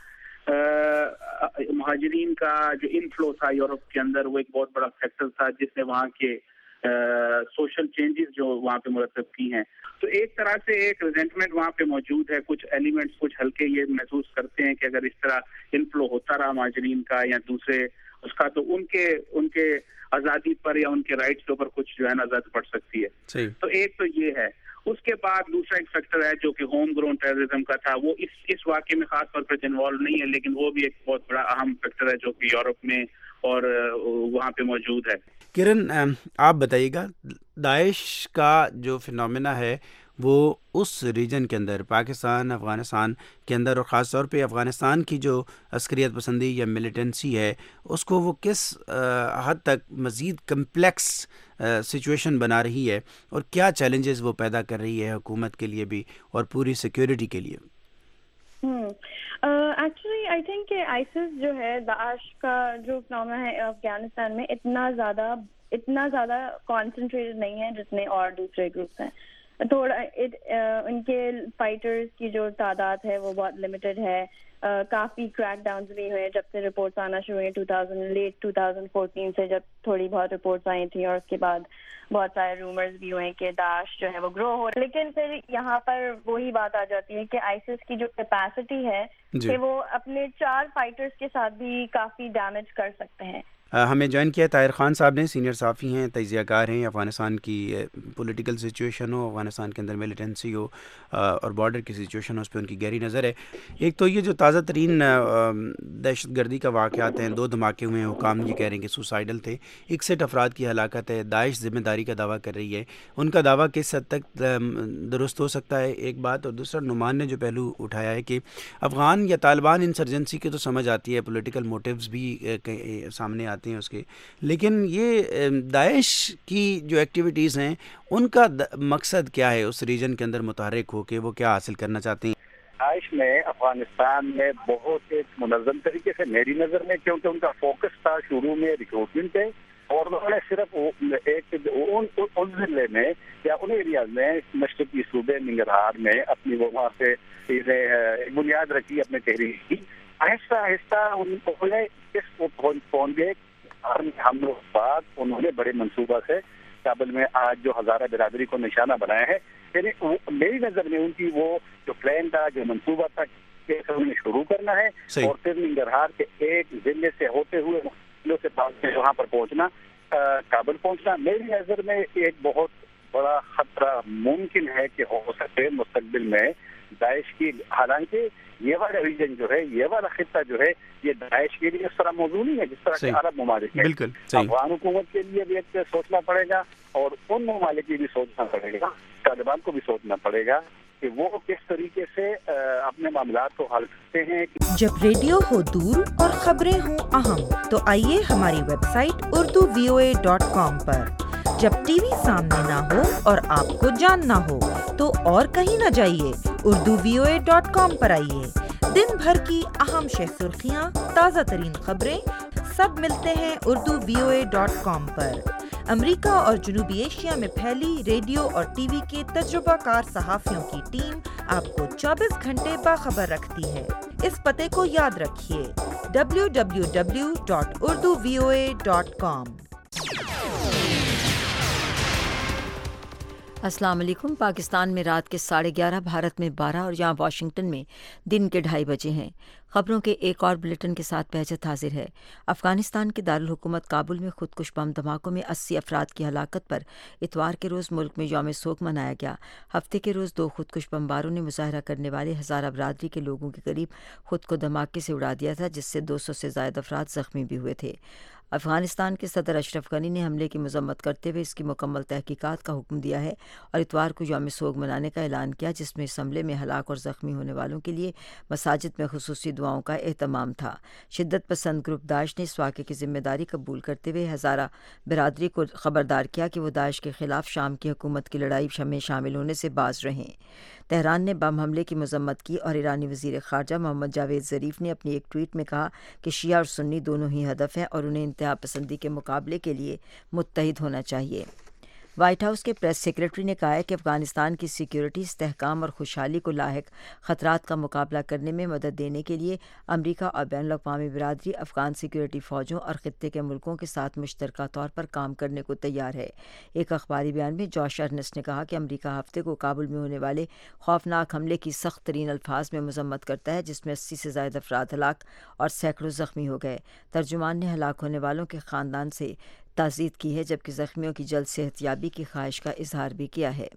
Speaker 13: مہاجرین کا جو انفلو تھا یورپ کے اندر، وہ ایک بہت بڑا فیکٹر تھا جس نے وہاں کے سوشل چینجز جو وہاں پہ مرتب کی ہیں. تو ایک طرح سے ایک ریزنٹمنٹ وہاں پہ موجود ہے. کچھ ایلیمنٹس کچھ ہلکے یہ محسوس کرتے ہیں کہ اگر اس طرح انفلو ہوتا رہا مہاجرین کا یا دوسرے اس کا، تو ان کے آزادی پر یا ان کے رائٹس کے اوپر کچھ جو ہے نا آزادی پڑ سکتی ہے. تو ایک تو یہ ہے. اس کے بعد دوسرا ایک فیکٹر ہے جو کہ ہوم گرون ٹیررزم کا تھا، وہ اس واقعے میں خاص طور پر انوالو نہیں ہے، لیکن وہ بھی ایک بہت بڑا اہم فیکٹر ہے جو کہ یورپ میں اور وہاں پہ موجود ہے.
Speaker 10: کرن آپ بتائیے گا، داعش کا جو فنومینا ہے وہ اس ریجن کے اندر پاکستان افغانستان کے اندر، اور خاص طور پہ افغانستان کی جو عسکریت پسندی یا ملیٹنسی ہے، اس کو وہ کس حد تک مزید کمپلیکس سچویشن بنا رہی ہے، اور کیا چیلنجز وہ پیدا کر رہی ہے حکومت کے لیے بھی اور پوری سیکیورٹی کے لیے؟
Speaker 12: ایکچولی آئی تھنک کہ آئیسس جو ہے، داعش کا جو فنومینا ہے افغانستان میں اتنا زیادہ کانسنٹریٹڈ نہیں ہے جتنے اور دوسرے گروپس ہیں. تھوڑا ان کے فائٹرز کی جو تعداد ہے وہ بہت لمیٹڈ ہے. کافی کریک ڈاؤنز بھی ہوئے جب سے رپورٹس آنا شروع ہوئے لیٹ 2014 سے، جب تھوڑی بہت رپورٹس آئی تھیں، اور اس کے بعد بہت سارے رومرز بھی ہوئے کہ داعش جو ہے وہ گرو ہو. لیکن پھر یہاں پر وہی بات آ جاتی ہے کہ آئیسس کی جو کیپیسٹی ہے کہ وہ اپنے 4 فائٹرز کے ساتھ بھی کافی ڈیمیج کر سکتے ہیں.
Speaker 10: ہمیں جوائن کیا طاہر خان صاحب نے، سینئر صحافی ہیں، تجزیہ کار ہیں. افغانستان کی پولیٹیکل سچویشن ہو، افغانستان کے اندر ملیٹنسی ہو اور بارڈر کی سچویشن ہو، اس پہ ان کی گہری نظر ہے. ایک تو یہ جو تازہ ترین دہشت گردی کا واقعات ہیں، 2 دھماکے ہوئے ہیں، حکام یہ کہہ رہے ہیں کہ سوسائڈل تھے، 61 افراد کی ہلاکت ہے. داعش ذمہ داری کا دعویٰ کر رہی ہے. ان کا دعویٰ کس حد تک درست ہو سکتا ہے، ایک بات. اور دوسرا نعمان نے جو پہلو اٹھایا ہے کہ افغان یا طالبان انسرجنسی کے تو سمجھ آتی ہے، پولیٹیکل موٹیوز بھی سامنے آتے ہیں اس کے، لیکن یہ داعش کی جو ایکٹیویٹیز ہیں ان کا مقصد کیا ہے اس ریجن کے اندر متحرک ہو کے، وہ کیا حاصل کرنا چاہتے ہیں؟
Speaker 14: داعش نے افغانستان میں بہت ایک منظم طریقے سے، میری نظر میں، کیونکہ ان کا فوکس تھا شروع میں ریکروٹمنٹ پہ، اور انہوں نے صرف ایک ان ضلع میں یا ان ایریاز میں مشرقی صوبے ننگرہار میں اپنی وہاں سے بنیاد رکھی اپنے تحریک کی. آہستہ آہستہ انہوں نے اس پہنچ گئے حملوں کے بعد انہوں نے بڑے منصوبہ سے کابل میں آج جو ہزارہ برادری کو نشانہ بنایا ہے. یعنی میری نظر میں ان کی وہ جو پلان تھا، جو منصوبہ تھا کہ انہیں شروع کرنا ہے اور پھر ننگرہار کے ایک ضلع سے ہوتے ہوئے سے وہاں پر پہنچنا، کابل پہنچنا، میری نظر میں ایک بہت बड़ा खतरा मुमकिन है कि हो सके मुस्तकबिल में दाइश की। हालांकि ये वाला रीजन जो है, ये वाला खिता जो है, ये दाइश के लिए इस तरह मौजूद नहीं है जिस तरह के अरब ममालिक है।
Speaker 10: बिल्कुल सही।
Speaker 14: अफगान हुकूमत के लिए भी एक सोचना पड़ेगा और उन ममालिक की भी सोचना पड़ेगा, तालिबान को भी सोचना पड़ेगा कि वो किस तरीके से अपने मामलात को हल करते हैं।
Speaker 15: जब रेडियो हो दूर और खबरें हों अहम, तो आइए हमारी वेबसाइट urduvoa.com पर। जब टीवी सामने ना हो और आपको जानना हो तो और कहीं न जाइए, urduvoa.com पर आइए। दिन भर की अहम सुर्खियाँ, ताज़ा तरीन खबरें सब मिलते हैं urduvoa.com पर। अमेरिका और जनूबी एशिया में फैली रेडियो और टीवी के तजुर्बाकार सहाफ़ियों की टीम आपको 24 घंटे बाखबर रखती है। इस पते को याद रखिए, www.urduvoa.com।
Speaker 1: अस्सलाम वालेकुम। पाकिस्तान में रात के 11:30, भारत में 12 और यहाँ वाशिंगटन में दिन के 2:30 बजे हैं। खबरों के एक और बुलेटिन के साथ बहजत हाजिर है। अफगानिस्तान के दारुल हुकूमत काबुल में खुदकुश बम धमाकों में 80 अफराद की हलाकत पर इतवार के रोज़ मुल्क में यौम सोग मनाया गया। हफ्ते के रोज़ 2 खुदकुश बमबारों ने मुजाहरा करने वाले हज़ारा बरादरी के लोगों के करीब खुद को धमाके से उड़ा दिया था, जिससे 200 से ज़ायद अफराद ज़ख्मी भी हुए थे। अफगानिस्तान के सदर अशरफ गनी ने हमले की मजम्मत करते हुए इसकी मुकम्मल तहकीकात का हुक्म दिया है और इतवार को यौम सोग मनाने का ऐलान किया, जिसमें इस हमले में हलाक और ज़ख्मी होने वालों के लिए मसाजिद में खुसूसी दुआओं का एहतमाम था। शिद्दत पसंद ग्रुप दाइश ने इस वाक़े की जिम्मेदारी कबूल करते हुए हज़ारा बिरादरी को ख़बरदार किया कि वो दाइश के ख़िलाफ़ शाम की हुकूमत की लड़ाई में शामिल होने से बाज रहें। तेहरान ने बम हमले की मजम्मत की और ईरानी वज़ीर ख़ारजा मोहम्मद जावेद ज़रीफ़ ने अपनी एक ट्वीट में कहा कि शिया और सुन्नी दोनों ही हदफ हैं और उन्हें इंतहा पसंदी के मुकाबले के लिए मुत्तहिद होना चाहिए। वाइट हाउस के प्रेस सेक्रेटरी ने कहा है कि अफगानिस्तान की सिक्योरिटी, इस्तेहकाम और खुशहाली को लाहिक ख़तरात का मुकाबला करने में मदद देने के लिए अमरीका और बैनुल अक़वामी बिरादरी अफ़गान सिक्योरिटी फ़ौजों और ख़ित्ते के मुल्कों के साथ मुश्तरका तौर पर काम करने को तैयार है। एक अखबारी बयान में जॉश अर्नेस्ट ने कहा कि अमरीका हफ्ते को काबुल में होने वाले खौफनाक हमले की सख्त तरीन अल्फाज में मजम्मत करता है, जिसमें 80 से ज़ायद अफराद हलाक और सैकड़ों ज़ख्मी हो गए। तर्जुमान ने हलाक होने वालों के ख़ानदान से ताज़ीद की है, जबकि ज़ख्मियों की जल्द सेहतयाबी की ख्वाहिश का इजहार भी किया है।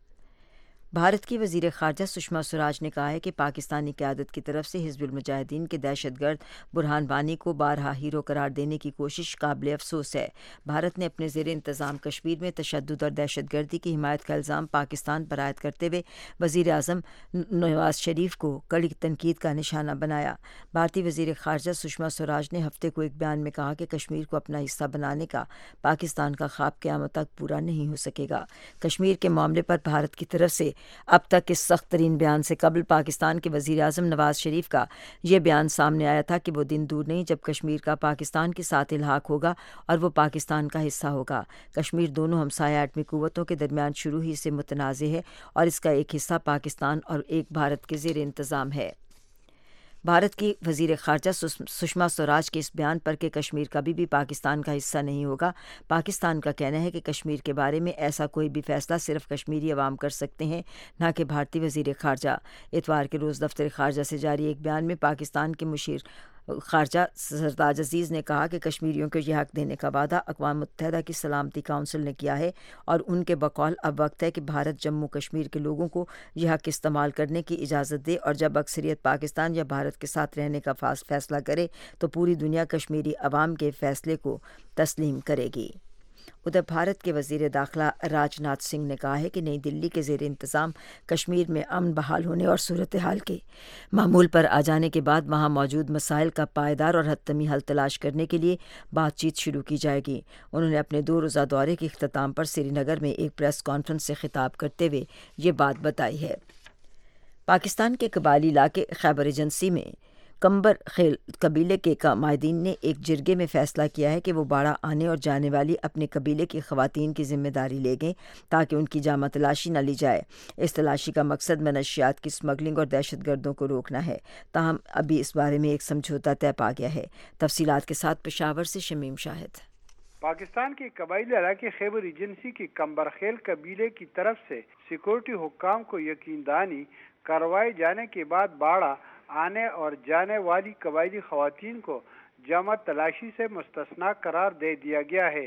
Speaker 1: भारत की वज़ीर ख़ारजा सुषमा स्वराज ने कहा है कि पाकिस्तानी क़यादत की तरफ से हिज़्बुल मुजाहिदीन के दहशतगर्द बुरहान वानी को बारहा हीरो करार देने की कोशिश काबिल अफसोस है। भारत ने अपने ज़ेर इंतज़ाम कश्मीर में तशद्दुद और दहशतगर्दी की हिमायत का इल्ज़ाम पाकिस्तान पर आयद करते हुए वज़ीर आज़म नवाज़ शरीफ को कड़ी तनकीद का निशाना बनाया। भारतीय वज़ीर ख़ारजा सुषमा स्वराज ने हफ्ते को एक बयान में कहा कि कश्मीर को अपना हिस्सा बनाने का पाकिस्तान का ख्वाब क़यामत तक पूरा नहीं हो सकेगा। कश्मीर के मामले पर भारत की तरफ से अब तक इस सख्त तरीन बयान से कबल पाकिस्तान के वज़ीर आज़म नवाज़ शरीफ का ये बयान सामने आया था कि वो दिन दूर नहीं जब कश्मीर का पाकिस्तान के साथ इल्हाक होगा और वो पाकिस्तान का हिस्सा होगा। कश्मीर दोनों हमसाया एटमी क़ुव्वतों के दरमियान शुरू ही से मुतनाज़े है और इसका एक हिस्सा पाकिस्तान और एक भारत के ज़ेर इंतज़ाम है। भारत की वज़ीर ख़ारजा सुषमा स्वराज के इस बयान पर कि कश्मीर कभी भी पाकिस्तान का हिस्सा नहीं होगा, पाकिस्तान का कहना है कि कश्मीर के बारे में ऐसा कोई भी फ़ैसला सिर्फ कश्मीरी अवाम कर सकते हैं, न कि भारतीय वज़ीर ख़ारजा। इतवार के रोज़ दफ्तर ख़ारजा से जारी एक बयान में पाकिस्तान के मुशीर ख़ारजा सरताज अजीज़ ने कहा कि कश्मीरियों को यह हक़ देने का वादा अक़वाम मुत्तहिदा की सलामती काउंसिल ने किया है और उनके बकौल अब वक्त है कि भारत जम्मू कश्मीर के लोगों को यह हक़ इस्तेमाल करने की इजाज़त दे और जब अक्सरियत पाकिस्तान या भारत के साथ रहने का फ़ैसला करे तो पूरी दुनिया कश्मीरी अवाम के फ़ैसले को तस्लीम करेगी। उधर भारत के वज़ीर दाखिला राजनाथ सिंह ने कहा है कि नई दिल्ली के ज़ेर इंतज़ाम कश्मीर में अमन बहाल होने और सूरत हाल के मामूल पर आ जाने के बाद वहाँ मौजूद मसाइल का पायदार और हतमी हल तलाश करने के लिए बातचीत शुरू की जाएगी। उन्होंने अपने 2 रोज़ा दौरे के इख्तिताम पर श्रीनगर में एक प्रेस कॉन्फ्रेंस से खिताब करते हुए ये बात बताई है। पाकिस्तान के कबायली इलाके खैबर एजेंसी में कंबर खेल कबीले के कामायदीन ने एक जिरगे में फ़ैसला किया है कि वो बाड़ा आने और जाने वाली अपने कबीले की ख़वातीन की ज़िम्मेदारी ले गए ताकि उनकी जामा तलाशी न ली जाए। इस तलाशी का मकसद मनशियात की स्मगलिंग और दहशतगर्दों को रोकना है। ताहम अभी इस बारे में एक समझौता तय पा गया है। तफसीलात के साथ पेशावर से शमीम शाहिद।
Speaker 5: पाकिस्तान के कबायली इलाके खैबर एजेंसी की कंबरखेल कबीले की तरफ से सिक्योरिटी हुक्काम को यकीनदानी करवाए जाने के बाद बाड़ा आने और जाने वाली कबायली ख़वातीन को जामा तलाशी से मुस्तस्ना करार दे दिया गया है।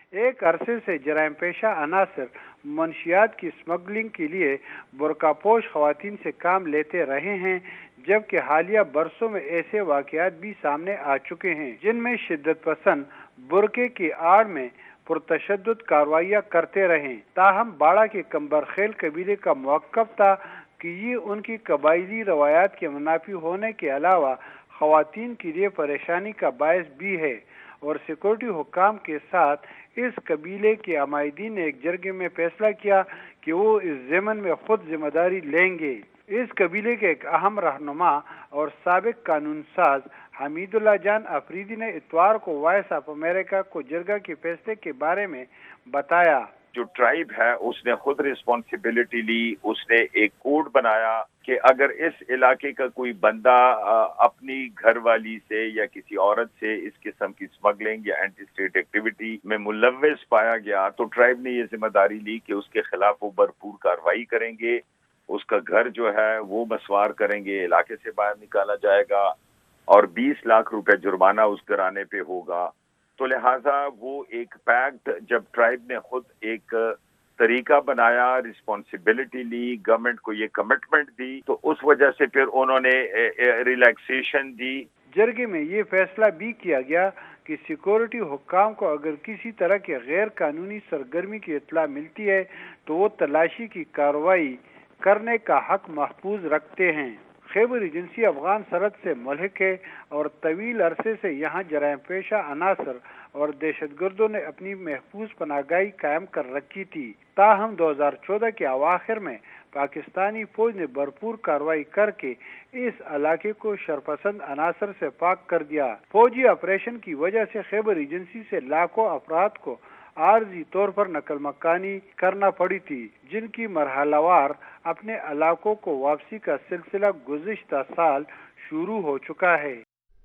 Speaker 5: ایک عرصے سے جرائم پیشہ عناصر منشیات کی اسمگلنگ کے لیے برقع پوش خواتین سے کام لیتے رہے ہیں، جبکہ حالیہ برسوں میں ایسے واقعات بھی سامنے آ چکے ہیں جن میں شدت پسند برقعے کی آڑ میں پرتشدد کارروائیاں کرتے رہے۔ تاہم باڑہ کے کمبرخیل قبیلے کا موقف تھا کہ یہ ان کی قبائلی روایات کے منافی ہونے کے علاوہ خواتین کے لیے پریشانی کا باعث بھی ہے، اور سیکورٹی حکام کے ساتھ اس قبیلے کے عمائدین نے ایک جرگے میں فیصلہ کیا کہ وہ اس ضمن میں خود ذمہ داری لیں گے۔ اس قبیلے کے ایک اہم رہنما اور سابق قانون ساز حمید اللہ جان افریدی نے اتوار کو وائس آف امریکہ کو جرگہ کے فیصلے کے بارے میں بتایا۔
Speaker 16: جو ٹرائب ہے اس نے خود رسپانسبلٹی لی، اس نے ایک کوڈ بنایا کہ اگر اس علاقے کا کوئی بندہ اپنی گھر والی سے یا کسی عورت سے اس قسم کی اسمگلنگ یا اینٹی اسٹیٹ ایکٹیویٹی میں ملوث پایا گیا تو ٹرائب نے یہ ذمہ داری لی کہ اس کے خلاف وہ بھرپور کارروائی کریں گے، اس کا گھر جو ہے وہ مسوار کریں گے، علاقے سے باہر نکالا جائے گا اور 20 لاکھ روپے جرمانہ اس گھرانے پہ ہوگا۔ تو لہٰذا وہ ایک پیکٹ جب ٹرائب نے خود ایک طریقہ بنایا، رسپانسبلٹی لی، گورنمنٹ کو یہ کمٹمنٹ دی، تو اس وجہ سے پھر انہوں نے ریلیکسیشن دی۔
Speaker 5: جرگے میں یہ فیصلہ بھی کیا گیا کہ سیکورٹی حکام کو اگر کسی طرح کے غیر قانونی سرگرمی کی اطلاع ملتی ہے تو وہ تلاشی کی کارروائی کرنے کا حق محفوظ رکھتے ہیں۔ خیبر ایجنسی افغان سرحد سے ملحق ہے اور طویل عرصے سے یہاں جرائم پیشہ عناصر اور دہشت گردوں نے اپنی محفوظ پناہ گاہی قائم کر رکھی تھی۔ تاہم 2014 کے اواخر میں پاکستانی فوج نے بھرپور کارروائی کر کے اس علاقے کو شرپسند عناصر سے پاک کر دیا۔ فوجی آپریشن کی وجہ سے خیبر ایجنسی سے لاکھوں افراد کو عارضی طور پر نقل مکانی کرنا پڑی تھی، جن کی مرحلہ وار اپنے علاقوں کو واپسی کا سلسلہ گزشتہ سال شروع ہو چکا ہے۔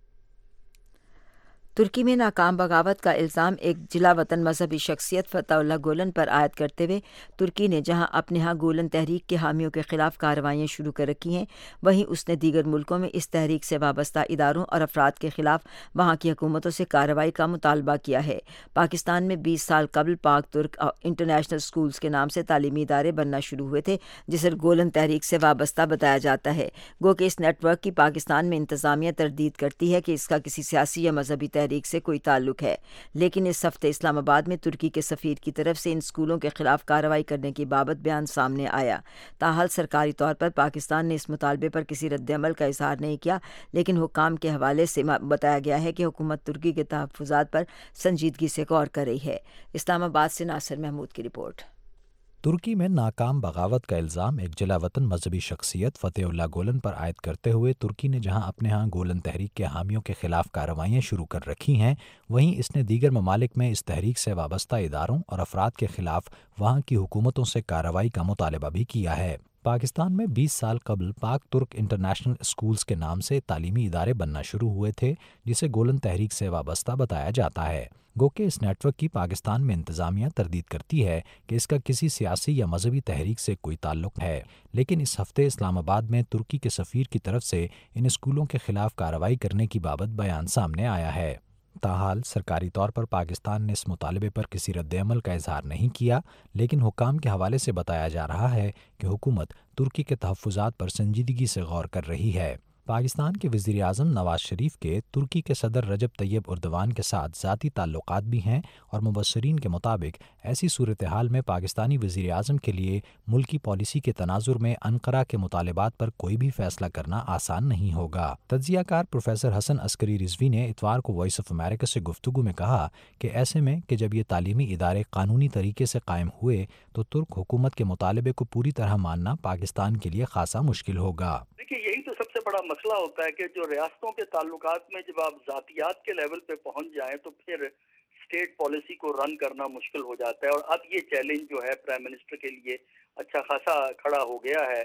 Speaker 1: ترکی میں ناکام بغاوت کا الزام ایک جلا وطن مذہبی شخصیت فتح اللہ گولن پر عائد کرتے ہوئے ترکی نے جہاں اپنے ہاں گولن تحریک کے حامیوں کے خلاف کارروائیاں شروع کر رکھی ہیں، وہیں اس نے دیگر ملکوں میں اس تحریک سے وابستہ اداروں اور افراد کے خلاف وہاں کی حکومتوں سے کارروائی کا مطالبہ کیا ہے۔ پاکستان میں 20 سال قبل پاک ترک انٹرنیشنل اسکولز کے نام سے تعلیمی ادارے بننا شروع ہوئے تھے، جسے گولن تحریک سے وابستہ بتایا جاتا ہے، گو کہ اس نیٹ ورک کی پاکستان میں انتظامیہ تردید کرتی ہے کہ اس کا کسی سیاسی یا مذہبی تحریک سے کوئی تعلق ہے، لیکن اس ہفتے اسلام آباد میں ترکی کے سفیر کی طرف سے ان اسکولوں کے خلاف کارروائی کرنے کی بابت بیان سامنے آیا۔ تاحال سرکاری طور پر پاکستان نے اس مطالبے پر کسی رد عمل کا اظہار نہیں کیا، لیکن حکام کے حوالے سے بتایا گیا ہے کہ حکومت ترکی کے تحفظات پر سنجیدگی سے غور کر رہی ہے۔ اسلام آباد سے ناصر محمود کی رپورٹ۔
Speaker 2: ترکی میں ناکام بغاوت کا الزام ایک جلا وطن مذہبی شخصیت فتح اللہ گولن پر عائد کرتے ہوئے ترکی نے جہاں اپنے ہاں گولن تحریک کے حامیوں کے خلاف کارروائیاں شروع کر رکھی ہیں، وہیں اس نے دیگر ممالک میں اس تحریک سے وابستہ اداروں اور افراد کے خلاف وہاں کی حکومتوں سے کارروائی کا مطالبہ بھی کیا ہے۔ پاکستان میں 20 سال قبل پاک ترک انٹرنیشنل اسکولز کے نام سے تعلیمی ادارے بننا شروع ہوئے تھے، جسے گولن تحریک سے وابستہ بتایا جاتا ہے، گو کہ اس نیٹ ورک کی پاکستان میں انتظامیہ تردید کرتی ہے کہ اس کا کسی سیاسی یا مذہبی تحریک سے کوئی تعلق ہے، لیکن اس ہفتے اسلام آباد میں ترکی کے سفیر کی طرف سے ان اسکولوں کے خلاف کارروائی کرنے کی بابت بیان سامنے آیا ہے۔ تاحال سرکاری طور پر پاکستان نے اس مطالبے پر کسی رد عمل کا اظہار نہیں کیا، لیکن حکام کے حوالے سے بتایا جا رہا ہے کہ حکومت ترکی کے تحفظات پر سنجیدگی سے غور کر رہی ہے۔ پاکستان کے وزیر اعظم نواز شریف کے ترکی کے صدر رجب طیب اردوان کے ساتھ ذاتی تعلقات بھی ہیں، اور مبصرین کے مطابق ایسی صورتحال میں پاکستانی وزیر اعظم کے لیے ملکی پالیسی کے تناظر میں انقرہ کے مطالبات پر کوئی بھی فیصلہ کرنا آسان نہیں ہوگا۔ تجزیہ کار پروفیسر حسن عسکری رضوی نے اتوار کو وائس آف امریکہ سے گفتگو میں کہا کہ ایسے میں کہ جب یہ تعلیمی ادارے قانونی طریقے سے قائم ہوئے تو ترک حکومت کے مطالبے کو پوری طرح ماننا پاکستان کے لیے خاصا مشکل ہوگا۔
Speaker 17: دیکھیے، یہی تو سب سے بڑا مسئلہ ہوتا ہے کہ جو ریاستوں کے تعلقات میں جب آپ ذاتیات کے لیول پہ پہنچ جائیں تو پھر اسٹیٹ پالیسی کو رن کرنا مشکل ہو جاتا ہے، اور اب یہ چیلنج جو ہے پرائم منسٹر کے لیے اچھا خاصا کھڑا ہو گیا ہے،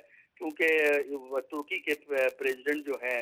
Speaker 17: کیونکہ ترکی کے پریزیڈنٹ جو ہیں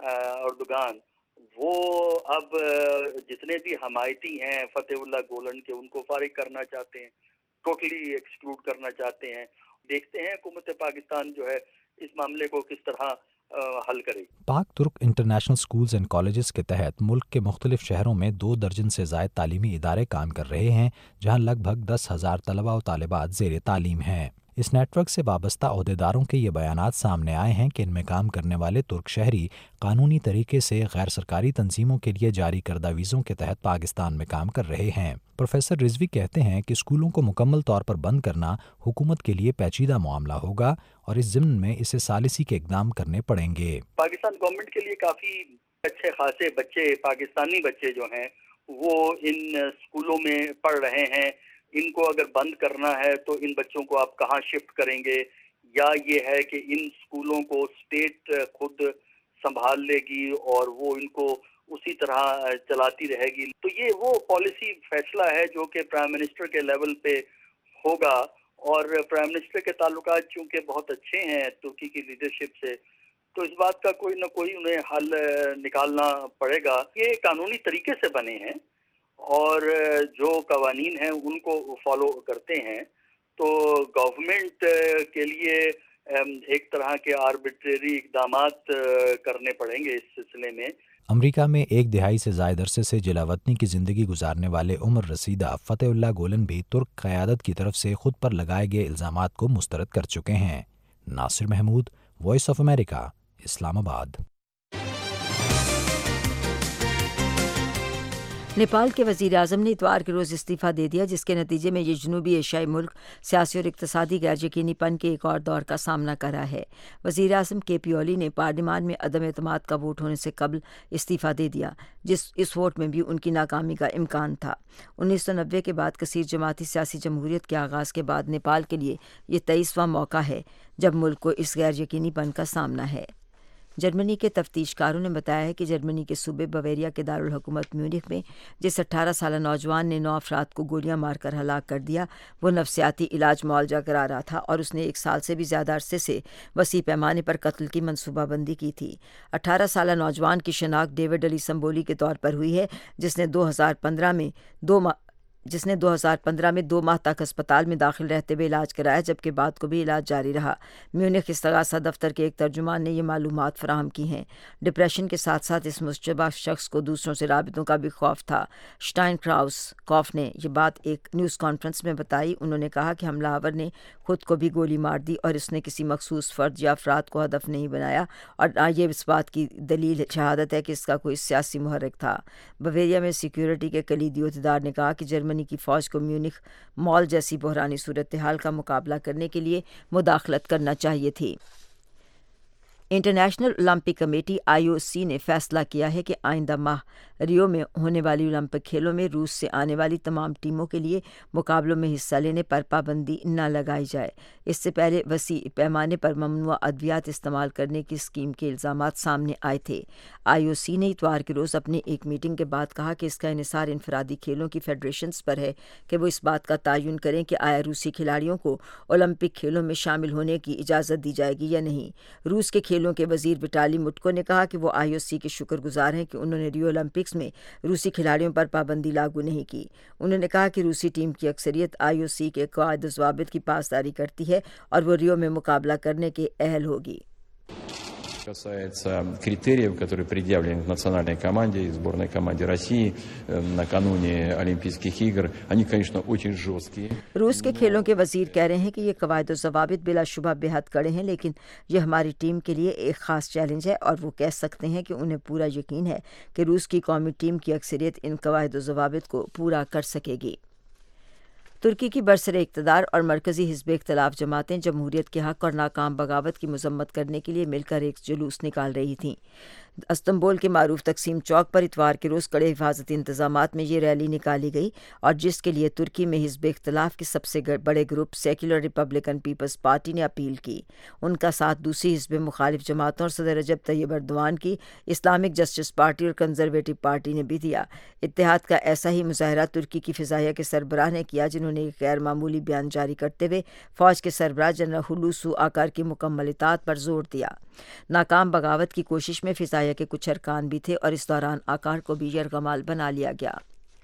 Speaker 17: اردوغان، وہ اب جتنے بھی حمایتی ہیں فتح اللہ گولن کے ان کو فارغ کرنا چاہتے ہیں، ٹوٹلی ایکسکلوڈ کرنا چاہتے ہیں۔ دیکھتے ہیں حکومت پاکستان جو ہے اس معاملے کو کس طرح حل کرے۔
Speaker 2: पाक तुर्क इंटरनेशनल स्कूल्स एंड कॉलेजेस के तहत मुल्क के मुख्तलिफ शहरों में 2 दर्जन से ज़ायद तालीमी इदारे काम कर रहे हैं, जहां लगभग 10,000 तलबा और तालिबात ज़ेर तालीम हैं। इस नेटवर्क से वाबस्ता अहदेदारों के ये बयानात सामने आए हैं कि इनमें काम करने वाले तुर्क शहरी कानूनी तरीके से गैर सरकारी तंजीमों के लिए जारी करदा वीज़ों के तहत पाकिस्तान में काम कर रहे हैं। प्रोफेसर रिजवी कहते हैं कि स्कूलों को मुकम्मल तौर पर बंद करना हुकूमत के लिए पेचीदा मामला होगा और इस ज़िम्न में इसे सालिसी के इक़दाम करने पड़ेंगे।
Speaker 17: पाकिस्तान गवर्नमेंट के लिए काफ़ी अच्छे खासे बच्चे, पाकिस्तानी बच्चे जो हैं वो इन स्कूलों में पढ़ रहे हैं। इनको अगर बंद करना है तो इन बच्चों को आप कहाँ शिफ्ट करेंगे, या ये है कि इन स्कूलों को स्टेट खुद संभाल लेगी और वो इनको उसी तरह चलाती रहेगी। तो ये वो पॉलिसी फैसला है जो कि प्राइम मिनिस्टर के लेवल पे होगा, और प्राइम मिनिस्टर के ताल्लुकात चूँकि बहुत अच्छे हैं तुर्की की लीडरशिप से, तो इस बात का कोई ना कोई उन्हें हल निकालना पड़ेगा। ये कानूनी तरीके से बने हैं और जो कवानीन हैं उनको फॉलो करते हैं, तो गवर्नमेंट के लिए एक तरह के आर्बिट्रेरी इक़दामात करने पड़ेंगे इस सिलसिले में।
Speaker 2: अमरीका में 1 दिहाई से ज़ायद अरसे से जिलावतनी की ज़िंदगी गुजारने वाले उमर रसीदा फ़तेहुल्लाह गोलन भी तुर्क क़यादत की तरफ से खुद पर लगाए गए इल्ज़ामात को मुस्तरद कर चुके हैं। Nasir Mahmood, voice of America, Islamabad.
Speaker 1: Nepal के वज़ीर आज़म ने इतवार के रोज़ इस्तीफ़ा दे दिया, जिसके नतीजे में ये जनूबी एशियाई मुल्क सियासी और इक़्तिसादी गैर यकीनीपन के एक और दौर का सामना कर रहा है। वज़ीर आज़म केपी ओली ने पार्लिमान में अदम एतमाद का वोट होने से कबल इस्तीफ़ा दे दिया, इस वोट में भी उनकी नाकामी का इम्कान था। 1990 के बाद कसीर जमाती सियासी जमहूरियत के आगाज़ के बाद नेपाल के लिए ये 23वां मौका है जब मुल्क को इस गैर यकीनीपन का सामना है। जर्मनी के तफ्तीशकारों ने बताया है कि जर्मनी के सूबे बवेरिया के दारुल हुकूमत म्यूनिख में जिस 18 साल नौजवान ने 9 अफराद को गोलियां मारकर हलाक कर दिया, वो नफसियाती इलाज मुआवजा करा रहा था और उसने 1 साल से भी ज़्यादा अरसे से वसी पैमाने पर कत्ल की मनसूबाबंदी की थी। 18 साल नौजवान की शनाख्त डेविड अली संबोली के तौर पर हुई है, जिसने 2015 में 2 माह तक अस्पताल में दाखिल रहते हुए इलाज कराया, जबकि बाद को भी इलाज जारी रहा। म्यूनिख इस्तगासा दफ्तर के एक तर्जुमान ने ये मालूमात फराहम की हैं। डिप्रेशन के साथ साथ इस मुश्तबा शख्स को दूसरों से राबितों का भी खौफ था। स्टाइनक्राउस ने ये बात एक न्यूज़ कॉन्फ्रेंस में बताई। उन्होंने कहा कि हमलावर ने खुद को भी गोली मार दी और इसने किसी मखसूस फ़र्द या अफराद को हदफ नहीं बनाया, और ना ये इस बात की दलील शहादत है कि इसका कोई सियासी मुहर्रिक था। बवेरिया में सिक्योरिटी के कलीदी अहदेदार ने कहा कि जर्मनी की फ़ौज को म्यूनिख मॉल जैसी बहरानी सूरत हाल का मुकाबला करने के लिए मुदाखलत करना चाहिए थी। इंटरनेशनल ओलंपिक कमेटी IOC ने फैसला किया है कि आइंदा माह रियो में होने वाली ओलंपिक खेलों में रूस से आने वाली तमाम टीमों के लिए मुकाबलों में हिस्सा लेने पर पाबंदी न लगाई जाए। इससे पहले वसी पैमाने पर ममनुआ अद्वियात इस्तेमाल करने की स्कीम के इल्ज़ामात सामने आए थे। IOC ने इतवार के रोज़ अपनी एक मीटिंग के बाद कहा कि इसका इन्हिसार इनफरादी खेलों की फेडरेशंस पर है कि वो इस बात का तयन करें कि आया रूसी खिलाड़ियों को ओलंपिक खेलों में शामिल होने की इजाज़त दी जाएगी या नहीं। रूस के खेलों के वज़ीर विटाली मुट्को ने कहा कि वो IOC के शुक्रगुजार हैं कि उन्होंने रियो ओलंपिक्स में रूसी खिलाड़ियों पर पाबंदी लागू नहीं की। उन्होंने कहा कि रूसी टीम की अक्सरियत IOC के क़वायद व ज़वाबित की पासदारी करती है और वो रियो में मुकाबला करने के अहल होगी।
Speaker 18: Касается критериев, которые предъявлены к национальной команде и сборной команде России накануне Олимпийских игр, они, конечно, очень жесткие.
Speaker 1: रूस के खेलों के वजीर कह रहे हैं कि ये कवायद ज़वाबित बिलाशुबा बेहद कड़े हैं, लेकिन ये हमारी टीम के लिए एक ख़ास चैलेंज है और वो कह सकते हैं कि उन्हें पूरा यकीन है कि रूस की कौमी टीम की अक्सरियत इन कवायद ज़वाबित को पूरा कर सकेगी। तुर्की की बरसरे इक़्तिदार और मरकज़ी हिज़्ब इख्तिलाफ जमातें जमहूरियत के हक़ और नाकाम बगावत की मज़म्मत करने के लिए मिलकर एक जुलूस निकाल रही थीं। इस्तंबुल के मारूफ तकसीम चौक पर इतवार के रोज़ कड़े हिफाजती इंतज़ामात में ये रैली निकाली गई और जिसके लिए तुर्की में हिज़्ब इख्तिलाफ के सबसे बड़े group secular republican people's party ने अपील की। उनका साथ दूसरी हिज़्ब मुखालिफ जमातों और सदर रजब तैयब एर्दोआन की इस्लामिक जस्टिस पार्टी और कंजर्वेटिव पार्टी ने भी दिया। इत्तेहाद का ऐसा ही मुजाहरा तुर्की की फ़िज़ाइया के सरबराह ने किया, जिन्होंने एक गैर मामूली बयान जारी करते हुए फ़ौज के सरबराह जनरल हुलूसु आकार की मुकम्मल इताअत पर जोर दिया। नाकाम बगावत की कोशिश में फ़िज़ाइया के कुछ अरकान भी थे और इस दौरान आकार को भी यरगमाल बना लिया गया।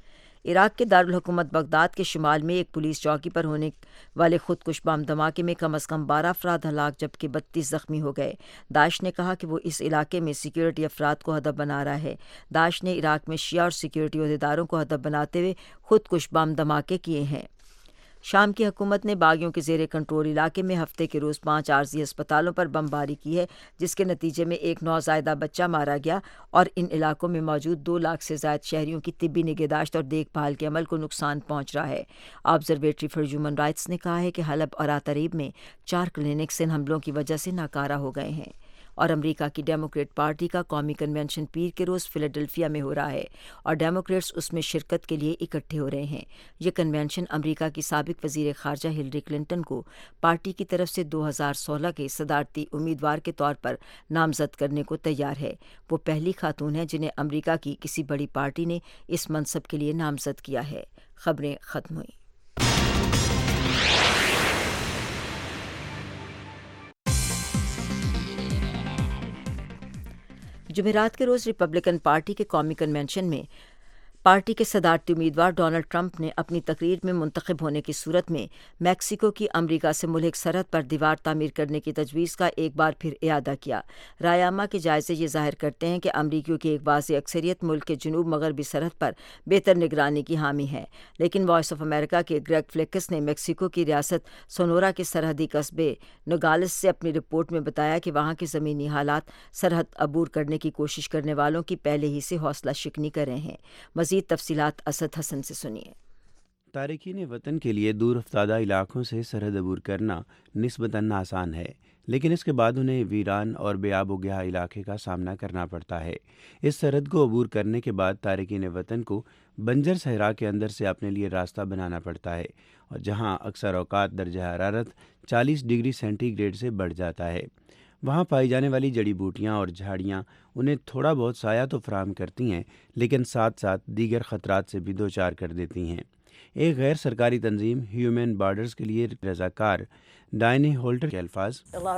Speaker 1: عراق کے دارالحکومت بغداد کے شمال میں ایک پولیس چوکی پر ہونے والے خودکش بم دھماکے میں کم از کم 12 افراد ہلاک جبکہ 32 زخمی ہو گئے۔ داعش نے کہا کہ وہ اس علاقے میں سیکیورٹی افراد کو ہدف بنا رہا ہے۔ داعش نے عراق میں شیعہ اور سیکیورٹی عہدیداروں کو ہدف بناتے ہوئے خودکش بم دھماکے کیے ہیں۔ شام کی حکومت نے باغیوں کے زیر کنٹرول علاقے میں ہفتے کے روز 5 عارضی ہسپتالوں پر بمباری کی ہے، جس کے نتیجے میں ایک نوزائیدہ بچہ مارا گیا اور ان علاقوں میں موجود 2 لاکھ سے زائد شہریوں کی طبی نگہداشت اور دیکھ بھال کے عمل کو نقصان پہنچ رہا ہے۔ آبزرویٹری فار ہیومن رائٹس نے کہا ہے کہ حلب اور عتریب میں 4 کلینکس ان حملوں کی وجہ سے ناکارہ ہو گئے ہیں۔ اور امریکہ کی ڈیموکریٹ پارٹی کا قومی کنونشن پیر کے روز فیلاڈیلفیا میں ہو رہا ہے اور ڈیموکریٹس اس میں شرکت کے لیے اکٹھے ہو رہے ہیں۔ یہ کنونشن امریکہ کی سابق وزیر خارجہ ہلری کلنٹن کو پارٹی کی طرف سے 2016 کے صدارتی امیدوار کے طور پر نامزد کرنے کو تیار ہے۔ وہ پہلی خاتون ہیں جنہیں امریکہ کی کسی بڑی پارٹی نے اس منصب کے لیے نامزد کیا ہے۔ خبریں ختم ہوئیں۔ جمعرات کے روز ریپبلکن پارٹی کے قومی کنونشن میں پارٹی کے صدارتی امیدوار ڈونلڈ ٹرمپ نے اپنی تقریر میں منتخب ہونے کی صورت میں میکسیکو کی امریکہ سے ملحق سرحد پر دیوار تعمیر کرنے کی تجویز کا ایک بار پھر اعادہ کیا۔ رائے عامہ کے جائزے یہ ظاہر کرتے ہیں کہ امریکیوں کی ایک واضح اکثریت ملک کے جنوب مغربی سرحد پر بہتر نگرانی کی حامی ہے، لیکن وائس آف امریکہ کے گریگ فلیکس نے میکسیکو کی ریاست سونورا کے سرحدی قصبے نوگالس سے اپنی رپورٹ میں بتایا کہ وہاں کے زمینی حالات سرحد عبور کرنے کی کوشش کرنے والوں کی پہلے ہی سے حوصلہ شکنی کر رہے ہیں۔ مزید تفصیلات اسد حسن سے سنیے۔
Speaker 10: تارکین وطن کے لیے دور افتادہ علاقوں سے سرحد عبور کرنا نسبتاً آسان ہے، لیکن اس کے بعد انہیں ویران اور بے آب و گیا علاقے کا سامنا کرنا پڑتا ہے۔ اس سرحد کو عبور کرنے کے بعد تارکین وطن کو بنجر صحرا کے اندر سے اپنے لیے راستہ بنانا پڑتا ہے، اور جہاں اکثر اوقات درجہ حرارت 40 ڈگری سینٹی گریڈ سے بڑھ جاتا ہے۔ وہاں پائی جانے والی جڑی بوٹیاں اور جھاڑیاں انہیں تھوڑا بہت سایہ تو فراہم کرتی ہیں، لیکن ساتھ ساتھ دیگر خطرات سے بھی دوچار کر دیتی ہیں۔ ایک غیر سرکاری تنظیم ہیومن بارڈرز کے لیے رضاکار ڈائنی ہولٹر کے الفاظ: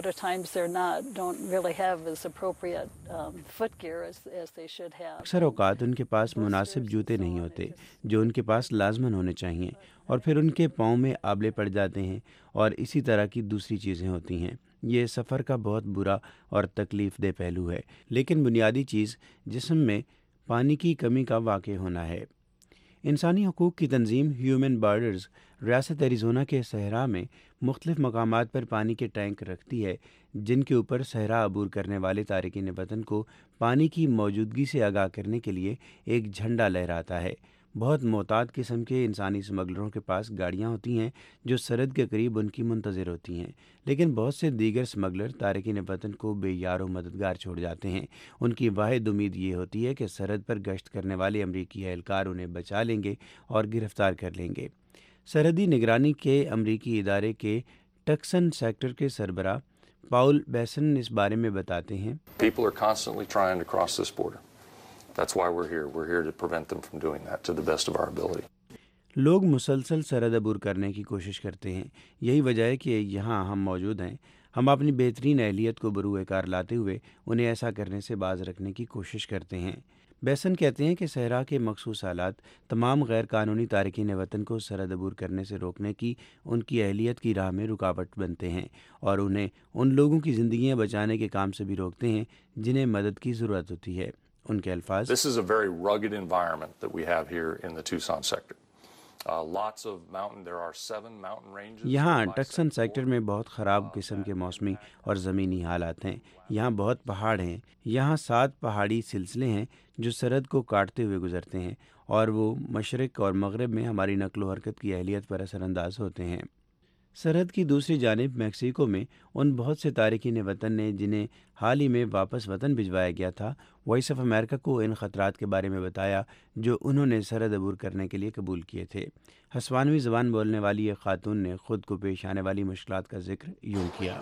Speaker 10: اکثر اوقات ان کے پاس مناسب جوتے نہیں ہوتے جو ان کے پاس لازماً ہونے چاہیے، اور پھر ان کے پاؤں میں آبلے پڑ جاتے ہیں اور اسی طرح کی دوسری چیزیں ہوتی ہیں۔ یہ سفر کا بہت برا اور تکلیف دہ پہلو ہے، لیکن بنیادی چیز جسم میں پانی کی کمی کا واقع ہونا ہے۔ انسانی حقوق کی تنظیم ہیومن بارڈرز ریاست ایریزونا کے صحرا میں مختلف مقامات پر پانی کے ٹینک رکھتی ہے، جن کے اوپر صحرا عبور کرنے والے تارکین وطن کو پانی کی موجودگی سے آگاہ کرنے کے لیے ایک جھنڈا لہراتا ہے۔ بہت محتاط قسم کے انسانی اسمگلروں کے پاس گاڑیاں ہوتی ہیں جو سرحد کے قریب ان کی منتظر ہوتی ہیں، لیکن بہت سے دیگر اسمگلر تارکین وطن کو بے یار و مددگار چھوڑ جاتے ہیں۔ ان کی واحد امید یہ ہوتی ہے کہ سرحد پر گشت کرنے والے امریکی اہلکار انہیں بچا لیں گے اور گرفتار کر لیں گے۔ سرحدی نگرانی کے امریکی ادارے کے ٹکسن سیکٹر کے سربراہ پاول بیسن اس بارے میں بتاتے ہیں:
Speaker 19: People are constantly trying to cross this border. That's why we're here. We're here to prevent them from doing that to the best of our ability.
Speaker 10: لوگ مسلسل سرحد عبور کرنے کی کوشش کرتے ہیں، یہی وجہ ہے کہ یہاں ہم موجود ہیں۔ ہم اپنی بہترین اہلیت کو بروئے کار لاتے ہوئے انہیں ایسا کرنے سے باز رکھنے کی کوشش کرتے ہیں۔ بیسن کہتے ہیں کہ صحرا کے مخصوص حالات تمام غیر قانونی تارکین وطن کو سرحد عبور کرنے سے روکنے کی ان کی اہلیت کی راہ میں رکاوٹ بنتے ہیں، اور انہیں ان لوگوں کی زندگیاں بچانے کے کام سے بھی روکتے ہیں جنہیں مدد کی ضرورت ہوتی ہے۔ ان کے الفاظ:
Speaker 19: This is a very rugged environment that we have here in the Tucson sector. Lots of mountain. There are 7 mountain ranges.
Speaker 10: یہاں ٹکسن سیکٹر میں بہت خراب قسم کے موسمی اور زمینی حالات ہیں۔ یہاں بہت پہاڑ ہیں۔ یہاں 7 پہاڑی سلسلے ہیں جو سرحد کو کاٹتے ہوئے گزرتے ہیں، اور وہ مشرق اور مغرب میں ہماری نقل و حرکت کی اہلیت پر اثر انداز ہوتے ہیں۔ سرحد کی دوسری جانب میکسیکو میں ان بہت سے تارکین وطن نے جنہیں حال ہی میں واپس وطن بھجوایا گیا تھا، وائس آف امریکہ کو ان خطرات کے بارے میں بتایا جو انہوں نے سرحد عبور کرنے کے لیے قبول کیے تھے۔ ہسپانوی زبان بولنے والی ایک خاتون نے خود کو پیش آنے والی مشکلات کا ذکر یوں کیا: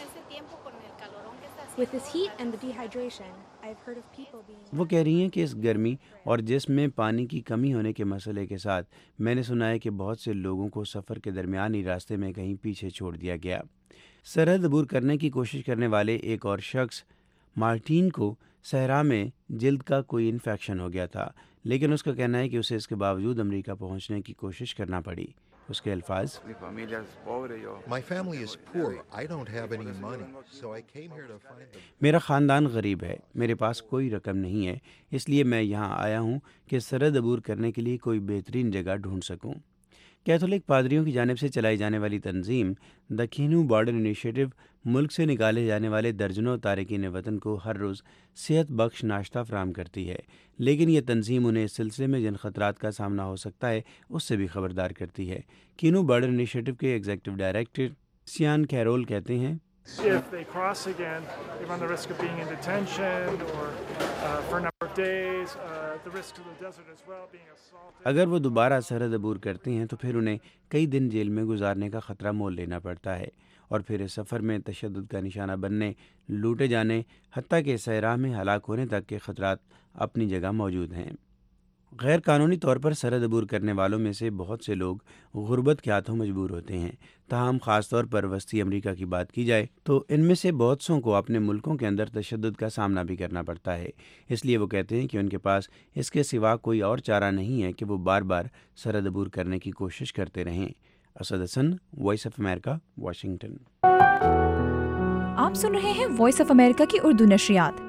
Speaker 10: وہ کہہ رہی ہیں کہ اس گرمی اور جسم میں پانی کی کمی ہونے کے مسئلے کے ساتھ میں نے سنا ہے کہ بہت سے لوگوں کو سفر کے درمیانی راستے میں کہیں پیچھے چھوڑ دیا گیا۔ سرحد عبور کرنے کی کوشش کرنے والے ایک اور شخص مارٹین کو صحرا میں جلد کا کوئی انفیکشن ہو گیا تھا، لیکن اس کا کہنا ہے کہ اسے اس کے باوجود امریکہ پہنچنے کی کوشش کرنا پڑی۔ اس کے الفاظ: میرا خاندان غریب ہے، میرے پاس کوئی رقم نہیں ہے، اس لیے میں یہاں آیا ہوں کہ سرحد عبور کرنے کے لیے کوئی بہترین جگہ ڈھونڈ سکوں۔ کیتھولک پادریوں کی جانب سے چلائی جانے والی تنظیم دی کینو بارڈر انیشیٹو ملک سے نکالے جانے والے درجنوں تارکین وطن کو ہر روز صحت بخش ناشتہ فراہم کرتی ہے، لیکن یہ تنظیم انہیں اس سلسلے میں جن خطرات کا سامنا ہو سکتا ہے اس سے بھی خبردار کرتی ہے۔ کینو بارڈر انیشیٹو کے ایگزیکٹو ڈائریکٹر سیان کیرول کہتے ہیں:
Speaker 20: If they cross again, they run the risk of being in detention or for a number of days, the risk to the desert as well, being assaulted.
Speaker 10: اگر وہ دوبارہ سرحد عبور کرتے ہیں تو پھر انہیں کئی دن جیل میں گزارنے کا خطرہ مول لینا پڑتا ہے، اور پھر اس سفر میں تشدد کا نشانہ بننے، لوٹے جانے، حتیٰ کہ صحرا میں ہلاک ہونے تک کے خطرات اپنی جگہ موجود ہیں۔ غیر قانونی طور پر سرحد عبور کرنے والوں میں سے بہت سے لوگ غربت کے ہاتھوں مجبور ہوتے ہیں، تاہم خاص طور پر وسطی امریکہ کی بات کی جائے تو ان میں سے بہت سوں کو اپنے ملکوں کے اندر تشدد کا سامنا بھی کرنا پڑتا ہے۔ اس لیے وہ کہتے ہیں کہ ان کے پاس اس کے سوا کوئی اور چارہ نہیں ہے کہ وہ بار بار سرحد عبور کرنے کی کوشش کرتے رہیں۔ Asad Hasan, voice of America, Washington.
Speaker 21: آپ سن رہے ہیں وائس آف امریکہ کی اردو نشریات۔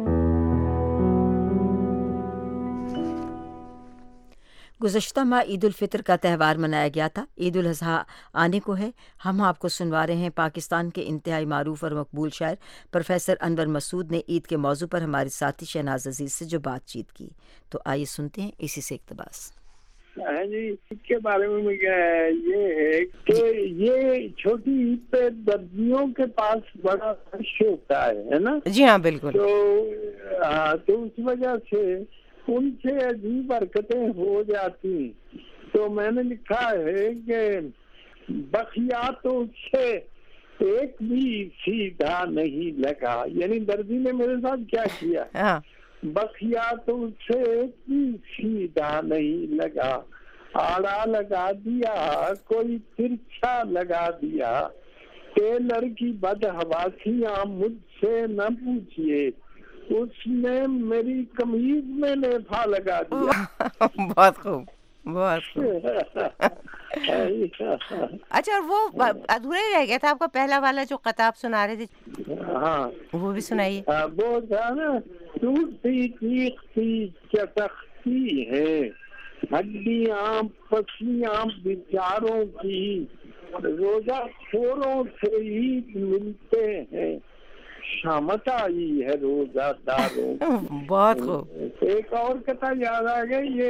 Speaker 1: گزشتہ ماہ عید الفطر کا تہوار منایا گیا تھا، عید الاضحیٰ آنے کو ہے۔ ہم آپ کو سنوا رہے ہیں پاکستان کے انتہائی معروف اور مقبول شاعر پروفیسر انور مسعود نے عید کے موضوع پر ہمارے ساتھی شہناز عزیز سے جو بات چیت کی، تو آئیے سنتے ہیں اسی سے اقتباس۔
Speaker 22: جی، اس کے بارے میں یہ ہے کہ یہ چھوٹی عید پہ درزیوں کے پاس بڑا رش ہوتا ہے نا؟
Speaker 23: جی ہاں بالکل۔
Speaker 22: تو اس وجہ سے ان سے عجیب حرکتیں ہو جاتی، تو میں نے لکھا ہے کہ بخیات سے ایک بھی سیدھا نہیں لگا، یعنی درزی نے میرے ساتھ کیا کیا، بخیات سے ایک بھی سیدھا نہیں لگا، آڑا لگا دیا کوئی ترچھا لگا دیا، ٹیلر کی بدحواسیاں مجھ سے نہ پوچھئے، اس نے میری قمیض میں نیفا لگا دیا۔
Speaker 23: بہت خوب، بہت خوب۔ اچھا، وہ ادھورا ہی رہ گیا تھا آپ کا پہلا والا جو قطعہ سنا رہے تھے،
Speaker 22: ہاں
Speaker 23: وہ بھی سنائیے۔
Speaker 22: وہ تھا نا، ٹوٹتی چیختی چٹکتی ہے ہڈیاں پسلیاں بیچاروں کی، روزہ خوروں سے عید ملتے ہیں، شامت آئی ہے روزہ داروں۔
Speaker 23: بہت خوب۔
Speaker 22: ایک اور قطعہ یاد آ گئی، یہ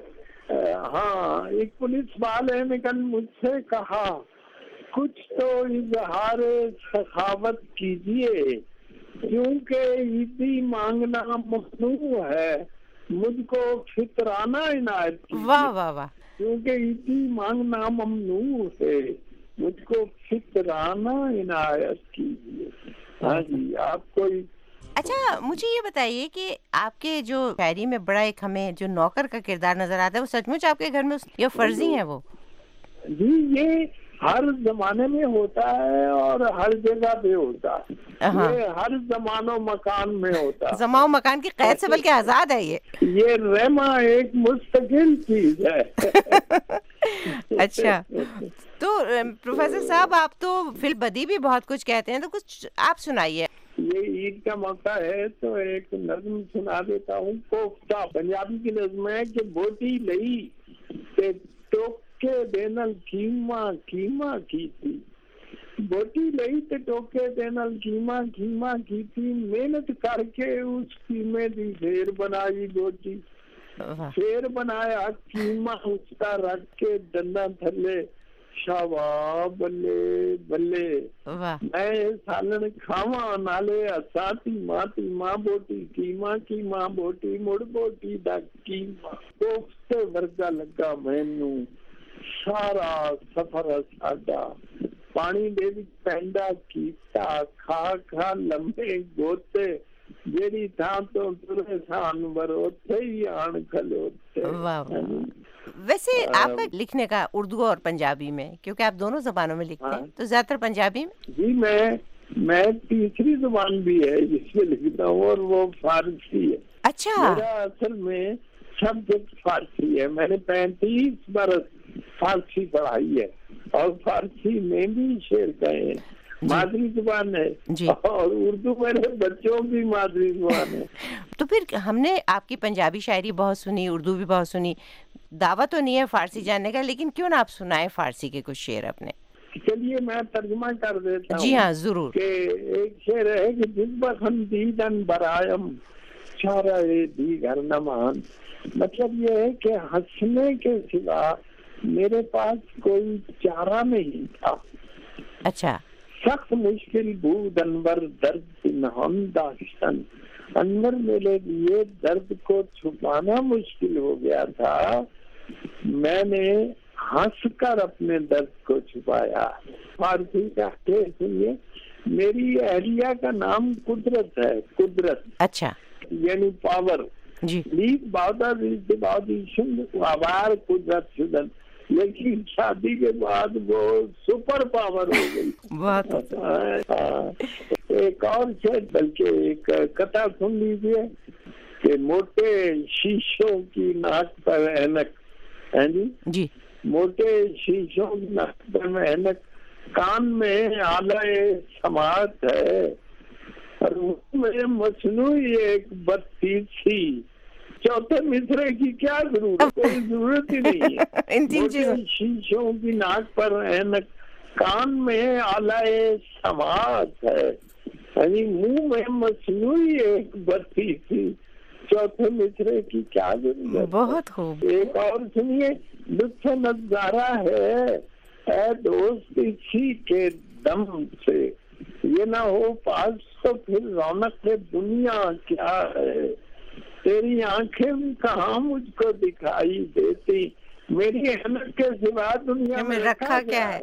Speaker 22: ایک پولیس والے نے کل مجھ سے کہا، کچھ تو اظہار سخاوت کیجیے، کیونکہ عیدی مانگنا ممنوع ہے، مجھ کو فطرانہ عنایت کیجیے۔
Speaker 23: واہ واہ واہ۔
Speaker 22: کیونکہ عیدی مانگنا ممنوع ہے، مجھ کو فطرانہ عنایت کیجیے۔ ہاں جی، آپ کوئی۔
Speaker 23: اچھا، مجھے یہ بتائیے کہ آپ کے جو شاعری میں بڑا ایک ہمیں جو نوکر کا کردار نظر آتا ہے، وہ سچ مچ آپ کے گھر میں یہ فرضی ہے؟ وہ
Speaker 22: جی، یہ ہر زمانے میں ہوتا ہے اور ہر جگہ پہ ہوتا ہے، یہ ہر زمان و مکان میں ہوتا ہے،
Speaker 23: زمان و مکان کی قید سے بلکہ آزاد ہے۔ یہ
Speaker 22: رحمہ ایک مستقل چیز ہے۔
Speaker 23: اچھا، تو پروفیسر صاحب، آپ تو فی البدی بھی بہت کچھ کہتے ہیں، تو کچھ آپ سنائیے۔
Speaker 22: یہ عید کا موقع ہے تو ایک نظم سنا دیتا ہوں، کوفتہ پنجابی کی نظم ہے کہ بوٹی لئی تے ٹوکے دینل کیما کیما کی تھی، بوٹی لئی تے ٹوکے دینل کیما کیما کی تھی، محنت کر کے اس قیمے دی ڈھیر بنائی بوٹی، پھر بنایا قیمہ اس کا رکھ کے ڈنڈا تھلے، شاوا بلے بلے میں سالن کھاواں نالے اساتی ماتی ماں بوٹی کیما کیما بوٹی مڑ بوٹی دا کیما، کوفتے ورگا لگا مینوں سارا سفر ساڈا، پانی دے وچ پینڈا کیتا کھا کھا لمبے گوتے، جیڑی تھان تو ترے سانور اوتھے ہی آن کھلوتے۔
Speaker 23: ویسے آپ کا لکھنے کا اردو اور پنجابی میں، کیونکہ آپ دونوں زبانوں میں لکھتے ہیں، تو زیادہ تر پنجابی میں؟
Speaker 22: جی، میں میں تیسری زبان بھی ہے جس میں لکھتا ہوں اور وہ فارسی ہے.
Speaker 23: اچھا.
Speaker 22: میرا اصل میں سبجیکٹ فارسی ہے. میں نے 35 برس فارسی پڑھائی ہے اور فارسی میں بھی شعر کہے ہیں. مادری زبان ہے اور اردو میرے بچوں کی مادری زبان ہے.
Speaker 23: تو پھر ہم نے آپ کی پنجابی شاعری بہت سنی, اردو بھی بہت سنی, دعویٰ تو نہیں ہے فارسی جاننے کا, لیکن کیوں نہ آپ سنائیں فارسی کے کچھ شعر اپنے.
Speaker 22: چلیے میں ترجمہ کر دیتا ہوں.
Speaker 23: جی ہاں ضرور.
Speaker 22: کہ ایک شعر ہے کہ جس بخندیدن برایم چارہ دیگر نمان. مطلب یہ ہے کہ ہنسنے کے سوا میرے پاس کوئی چارہ نہیں تھا.
Speaker 23: اچھا.
Speaker 22: سخت مشکل بود انور درد نہم داشتن. انور میرے لیے درد کو چھپانا مشکل ہو گیا تھا. میں نے ہنس کر اپنے درد کو چھپایا. فارسی کا سنیے. میری اہلیہ کا نام قدرت ہے. قدرت.
Speaker 23: اچھا.
Speaker 22: یعنی پاور.
Speaker 23: جی.
Speaker 22: لیک بادی آوار قدرت شدن. لیکن شادی کے بعد وہ سپر پاور ہو گئی. ایک اور شعر بلکہ ایک قطع سن لیجیے کہ موٹے شیشوں کی ناک پر اینک.
Speaker 23: جی.
Speaker 22: موٹے شیشوں کی ناک پر اینک, کان میں آلہ سماعت ہے, میں مصنوعی ایک بتیسی. چوتھے مصرے کی کیا ضرورت, کوئی ضرورت ہی نہیں ہے. شیشوں کی ناک پر اینک, کان میں آلہ سماعت ہے, یعنی منہ میں مصنوعی ایک بتی تھی. چوتھے مصرے کی کیا ضرورت.
Speaker 23: بہت خوب.
Speaker 22: ایک اور سنیے. لطف نظارہ ہے اے دوست اسی کے دم سے, یہ نہ ہو پاس تو پھر رونق دنیا کیا ہے. تیری آنکھیں بھی کہاں مجھ کو دکھائی دیتی, میری احمد کے سوا دنیا میں رکھا کیا ہے.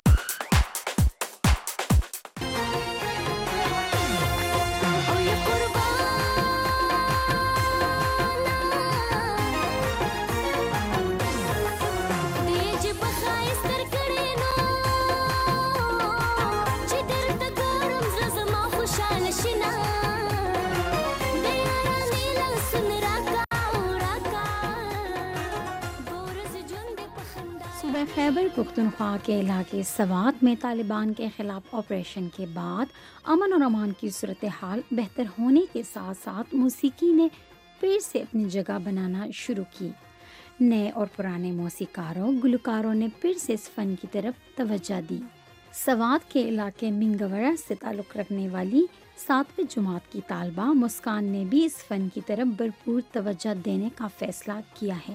Speaker 3: خیبر پختونخوا کے علاقے سوات میں طالبان کے خلاف آپریشن کے بعد امن اور امان کی صورتحال بہتر ہونے کے ساتھ ساتھ موسیقی نے پھر سے اپنی جگہ بنانا شروع کی. نئے اور پرانے موسیقاروں گلوکاروں نے پھر سے اس فن کی طرف توجہ دی. سوات کے علاقے منگورہ سے تعلق رکھنے والی 7ویں جماعت کی طالبہ مسکان نے بھی اس فن کی طرف بھرپور توجہ دینے کا فیصلہ کیا ہے.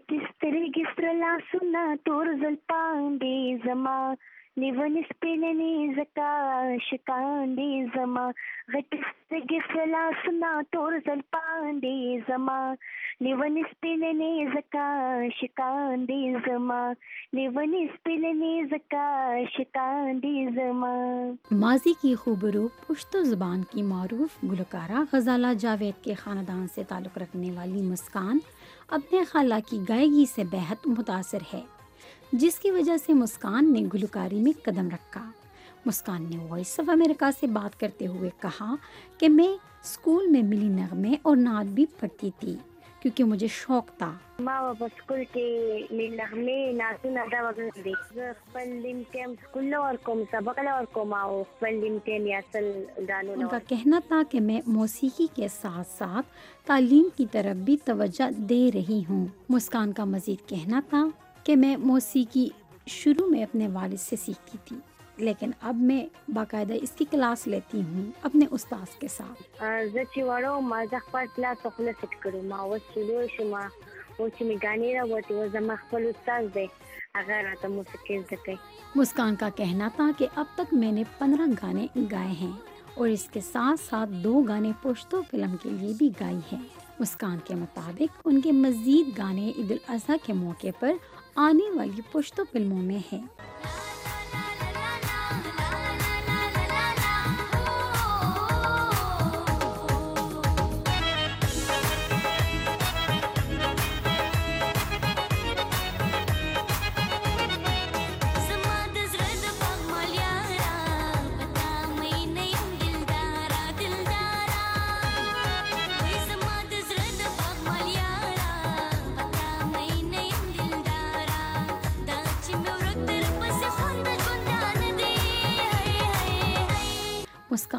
Speaker 4: Nivanis pilani zaka shikandi zama gatis gifla suna torzal pandi zama Nivanis pilani zaka shikandi zama Nivanis pilani zaka shikandi zama.
Speaker 3: ماضی کی خوبرو پشتو زبان کی معروف گلوکارہ غزالہ جاوید کے خاندان سے تعلق رکھنے والی مسکان اپنے خالہ کی گائیگی سے بہت متاثر ہے, جس کی وجہ سے مسکان نے گلوکاری میں قدم رکھا. مسکان نے وائس آف امریکہ سے بات کرتے ہوئے کہا کہ میں اسکول میں ملی نغمے اور نعت بھی پڑھتی تھی کیونکہ مجھے شوق تھا.
Speaker 4: ما په سکول کې ملی نغمې نعتونه دا وغږ دي. زه خپل لمټیم سکول نه ورکوم, سبق نه ورکوم او خپل لمټیم یا اصل ګانو
Speaker 3: ان کا کہنا تھا کہ میں موسیقی کے ساتھ ساتھ تعلیم کی طرف بھی توجہ دے رہی ہوں. مسکان کا مزید کہنا تھا کہ میں موسیقی شروع میں اپنے والد سے سیکھتی تھی, لیکن اب میں باقاعدہ اس کی کلاس لیتی ہوں اپنے استاد کے ساتھ.
Speaker 4: زه چې وړو ما د خپل کلاس په خپله سیټ کړو. ما اوس چې لوی شوم اوس چې مې ګانې راوتې اوس زما خپل استاد دی, هغه راته موسیقي زده کوي.
Speaker 3: مسکان کا کہنا تھا کہ اب تک میں نے 15 گانے گائے ہیں اور اس کے ساتھ ساتھ 2 گانے پشتو فلم کے لیے بھی گائی ہیں. مسکان کے مطابق ان کے مزید گانے عید الاضحیٰ کے موقع پر آنے والی پشتو فلموں میں ہیں.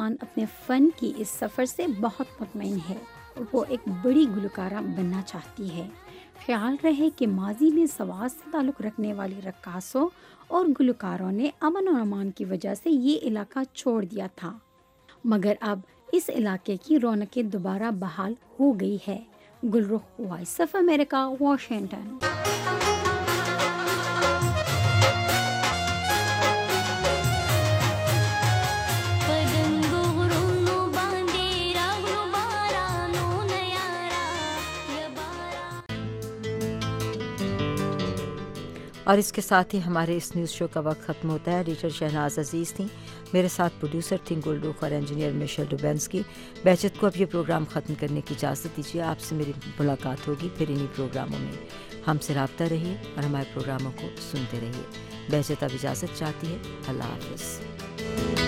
Speaker 3: پاکستان اپنے فن کی اس سفر سے بہت مطمئن ہے. وہ ایک بڑی گلوکارہ بننا چاہتی ہے. خیال رہے کہ ماضی میں سوات سے تعلق رکھنے والی رقاصوں اور گلوکاروں نے امن و امان کی وجہ سے یہ علاقہ چھوڑ دیا تھا، مگر اب اس علاقے کی رونقیں دوبارہ بحال ہو گئی ہے. Gulrukh, voice of America, Washington.
Speaker 1: اور اس کے ساتھ ہی ہمارے اس نیوز شو کا وقت ختم ہوتا ہے. ایڈیٹر شہناز عزیز تھیں، میرے ساتھ پروڈیوسر تھیں گلرخ اور انجینئر میشل ڈوبینسکی. بہجت کو اب یہ پروگرام ختم کرنے کی اجازت دیجیے. آپ سے میری ملاقات ہوگی پھر انہی پروگراموں میں. ہم سے رابطہ رہیے اور ہمارے پروگراموں کو سنتے رہیے. بہجت اب اجازت چاہتی ہے. اللہ حافظ.